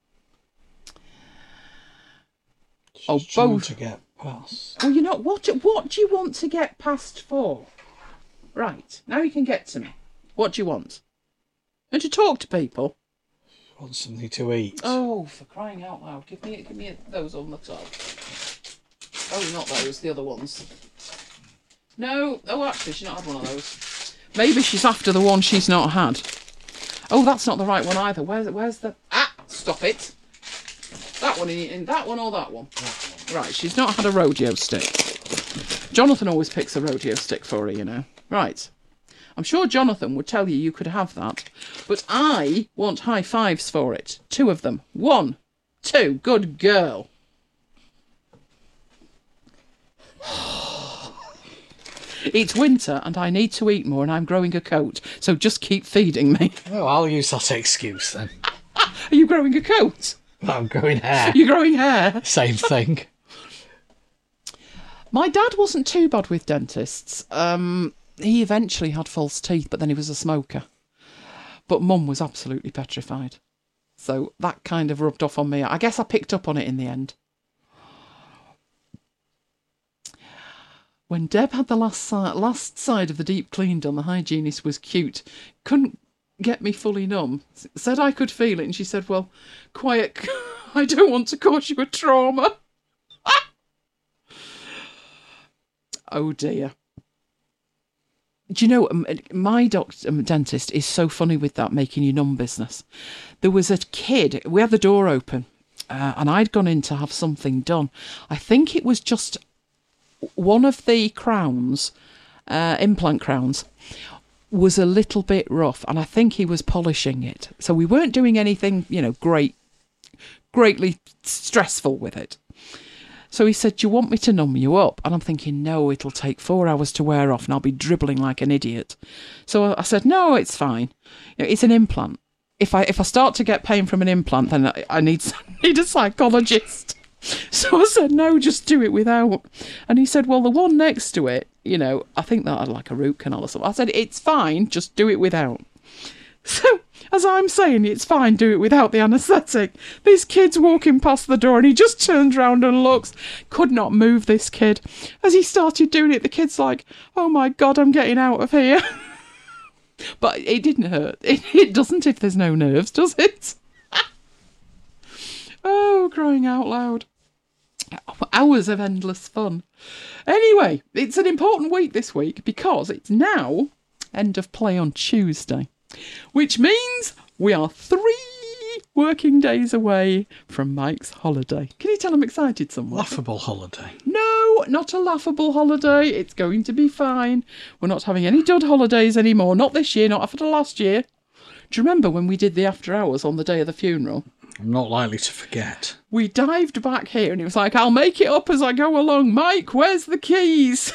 Oh, both. To get past. Well, you know, what, what do you want to get past for? Right, now you can get to me. What do you want? And to talk to people? I want something to eat. Oh, for crying out loud. Give me, give me those on the top. Oh, not those, the other ones. No, oh, actually, she's not had one of those. Maybe she's after the one she's not had. Oh, that's not the right one either. Where's, where's the... Ah, stop it. That one, in that one or that one? That one. Right, she's not had a rodeo stick. Jonathan always picks a rodeo stick for her, you know. Right. I'm sure Jonathan would tell you you could have that. But I want high fives for it. Two of them. One, two. Good girl. It's winter and I need to eat more and I'm growing a coat. So just keep feeding me. Oh, I'll use that excuse then. Are you growing a coat? I'm growing hair. You're growing hair? Same thing. My dad wasn't too bad with dentists. Um, he eventually had false teeth, but then he was a smoker. But Mum was absolutely petrified. So that kind of rubbed off on me. I guess I picked up on it in the end. When Deb had the last, si- last side of the deep clean done, the hygienist was cute. Couldn't get me fully numb. Said I could feel it, and she said, well, quiet, I don't want to cause you a trauma. Oh dear. Do you know, um, my doctor, um, dentist is so funny with that making you numb business. There was a kid, we had the door open, uh, and I'd gone in to have something done. I think it was just one of the crowns, uh, implant crowns, was a little bit rough, and I think he was polishing it. So we weren't doing anything, you know, great, greatly stressful with it. So he said, do you want me to numb you up? And I'm thinking, no, it'll take four hours to wear off and I'll be dribbling like an idiot. So I said, no, it's fine. You know, it's an implant. If I if I start to get pain from an implant, then I, I need, need a psychologist. So I said, no, just do it without. And he said, well, the one next to it, you know, I think that had like a root canal or something. I said, it's fine, just do it without. So, as I'm saying, it's fine, do it without the anaesthetic. This kid's walking past the door and he just turns round and looks. Could not move, this kid. As he started doing it, the kid's like, oh my God, I'm getting out of here. But it didn't hurt. It, it doesn't if there's no nerves, does it? Oh, crying out loud. Hours of endless fun. Anyway, it's an important week this week because it's now end of play on Tuesday. Which means we are three working days away from Mike's holiday. Can you tell I'm excited somewhat? Laughable holiday. No, not a laughable holiday. It's going to be fine. We're not having any dud holidays anymore. Not this year, not after the last year. Do you remember when we did the after hours on the day of the funeral? I'm not likely to forget. We dived back here and it was like, I'll make it up as I go along. Mike, where's the keys?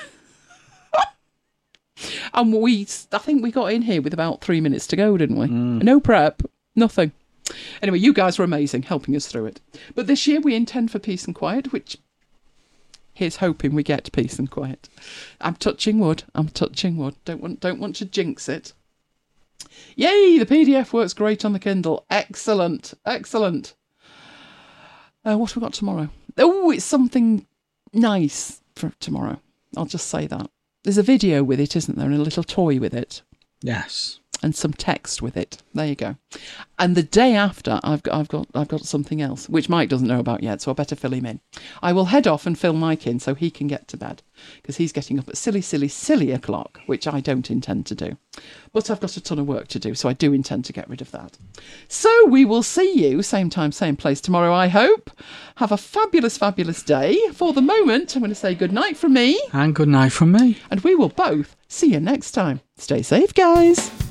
And we, I think we got in here with about three minutes to go, didn't we? Mm. No prep, nothing. Anyway, you guys were amazing, helping us through it. But this year we intend for peace and quiet, which here's hoping we get peace and quiet. I'm touching wood, I'm touching wood. Don't want, don't want to jinx it. Yay, the P D F works great on the Kindle. Excellent, excellent. Uh, what have we got tomorrow? Oh, it's something nice. for tomorrow. I'll just say that. There's a video with it, isn't there? And a little toy with it. Yes. And some text with it. There you go. And the day after, I've got, I've got, I've got something else, which Mike doesn't know about yet, so I better fill him in. I will head off and fill Mike in so he can get to bed, because he's getting up at silly, silly, silly o'clock, which I don't intend to do. But I've got a ton of work to do, so I do intend to get rid of that. So we will see you same time, same place tomorrow, I hope. Have a fabulous, fabulous day. For the moment, I'm going to say good night from me. And good night from me. And we will both see you next time. Stay safe, guys.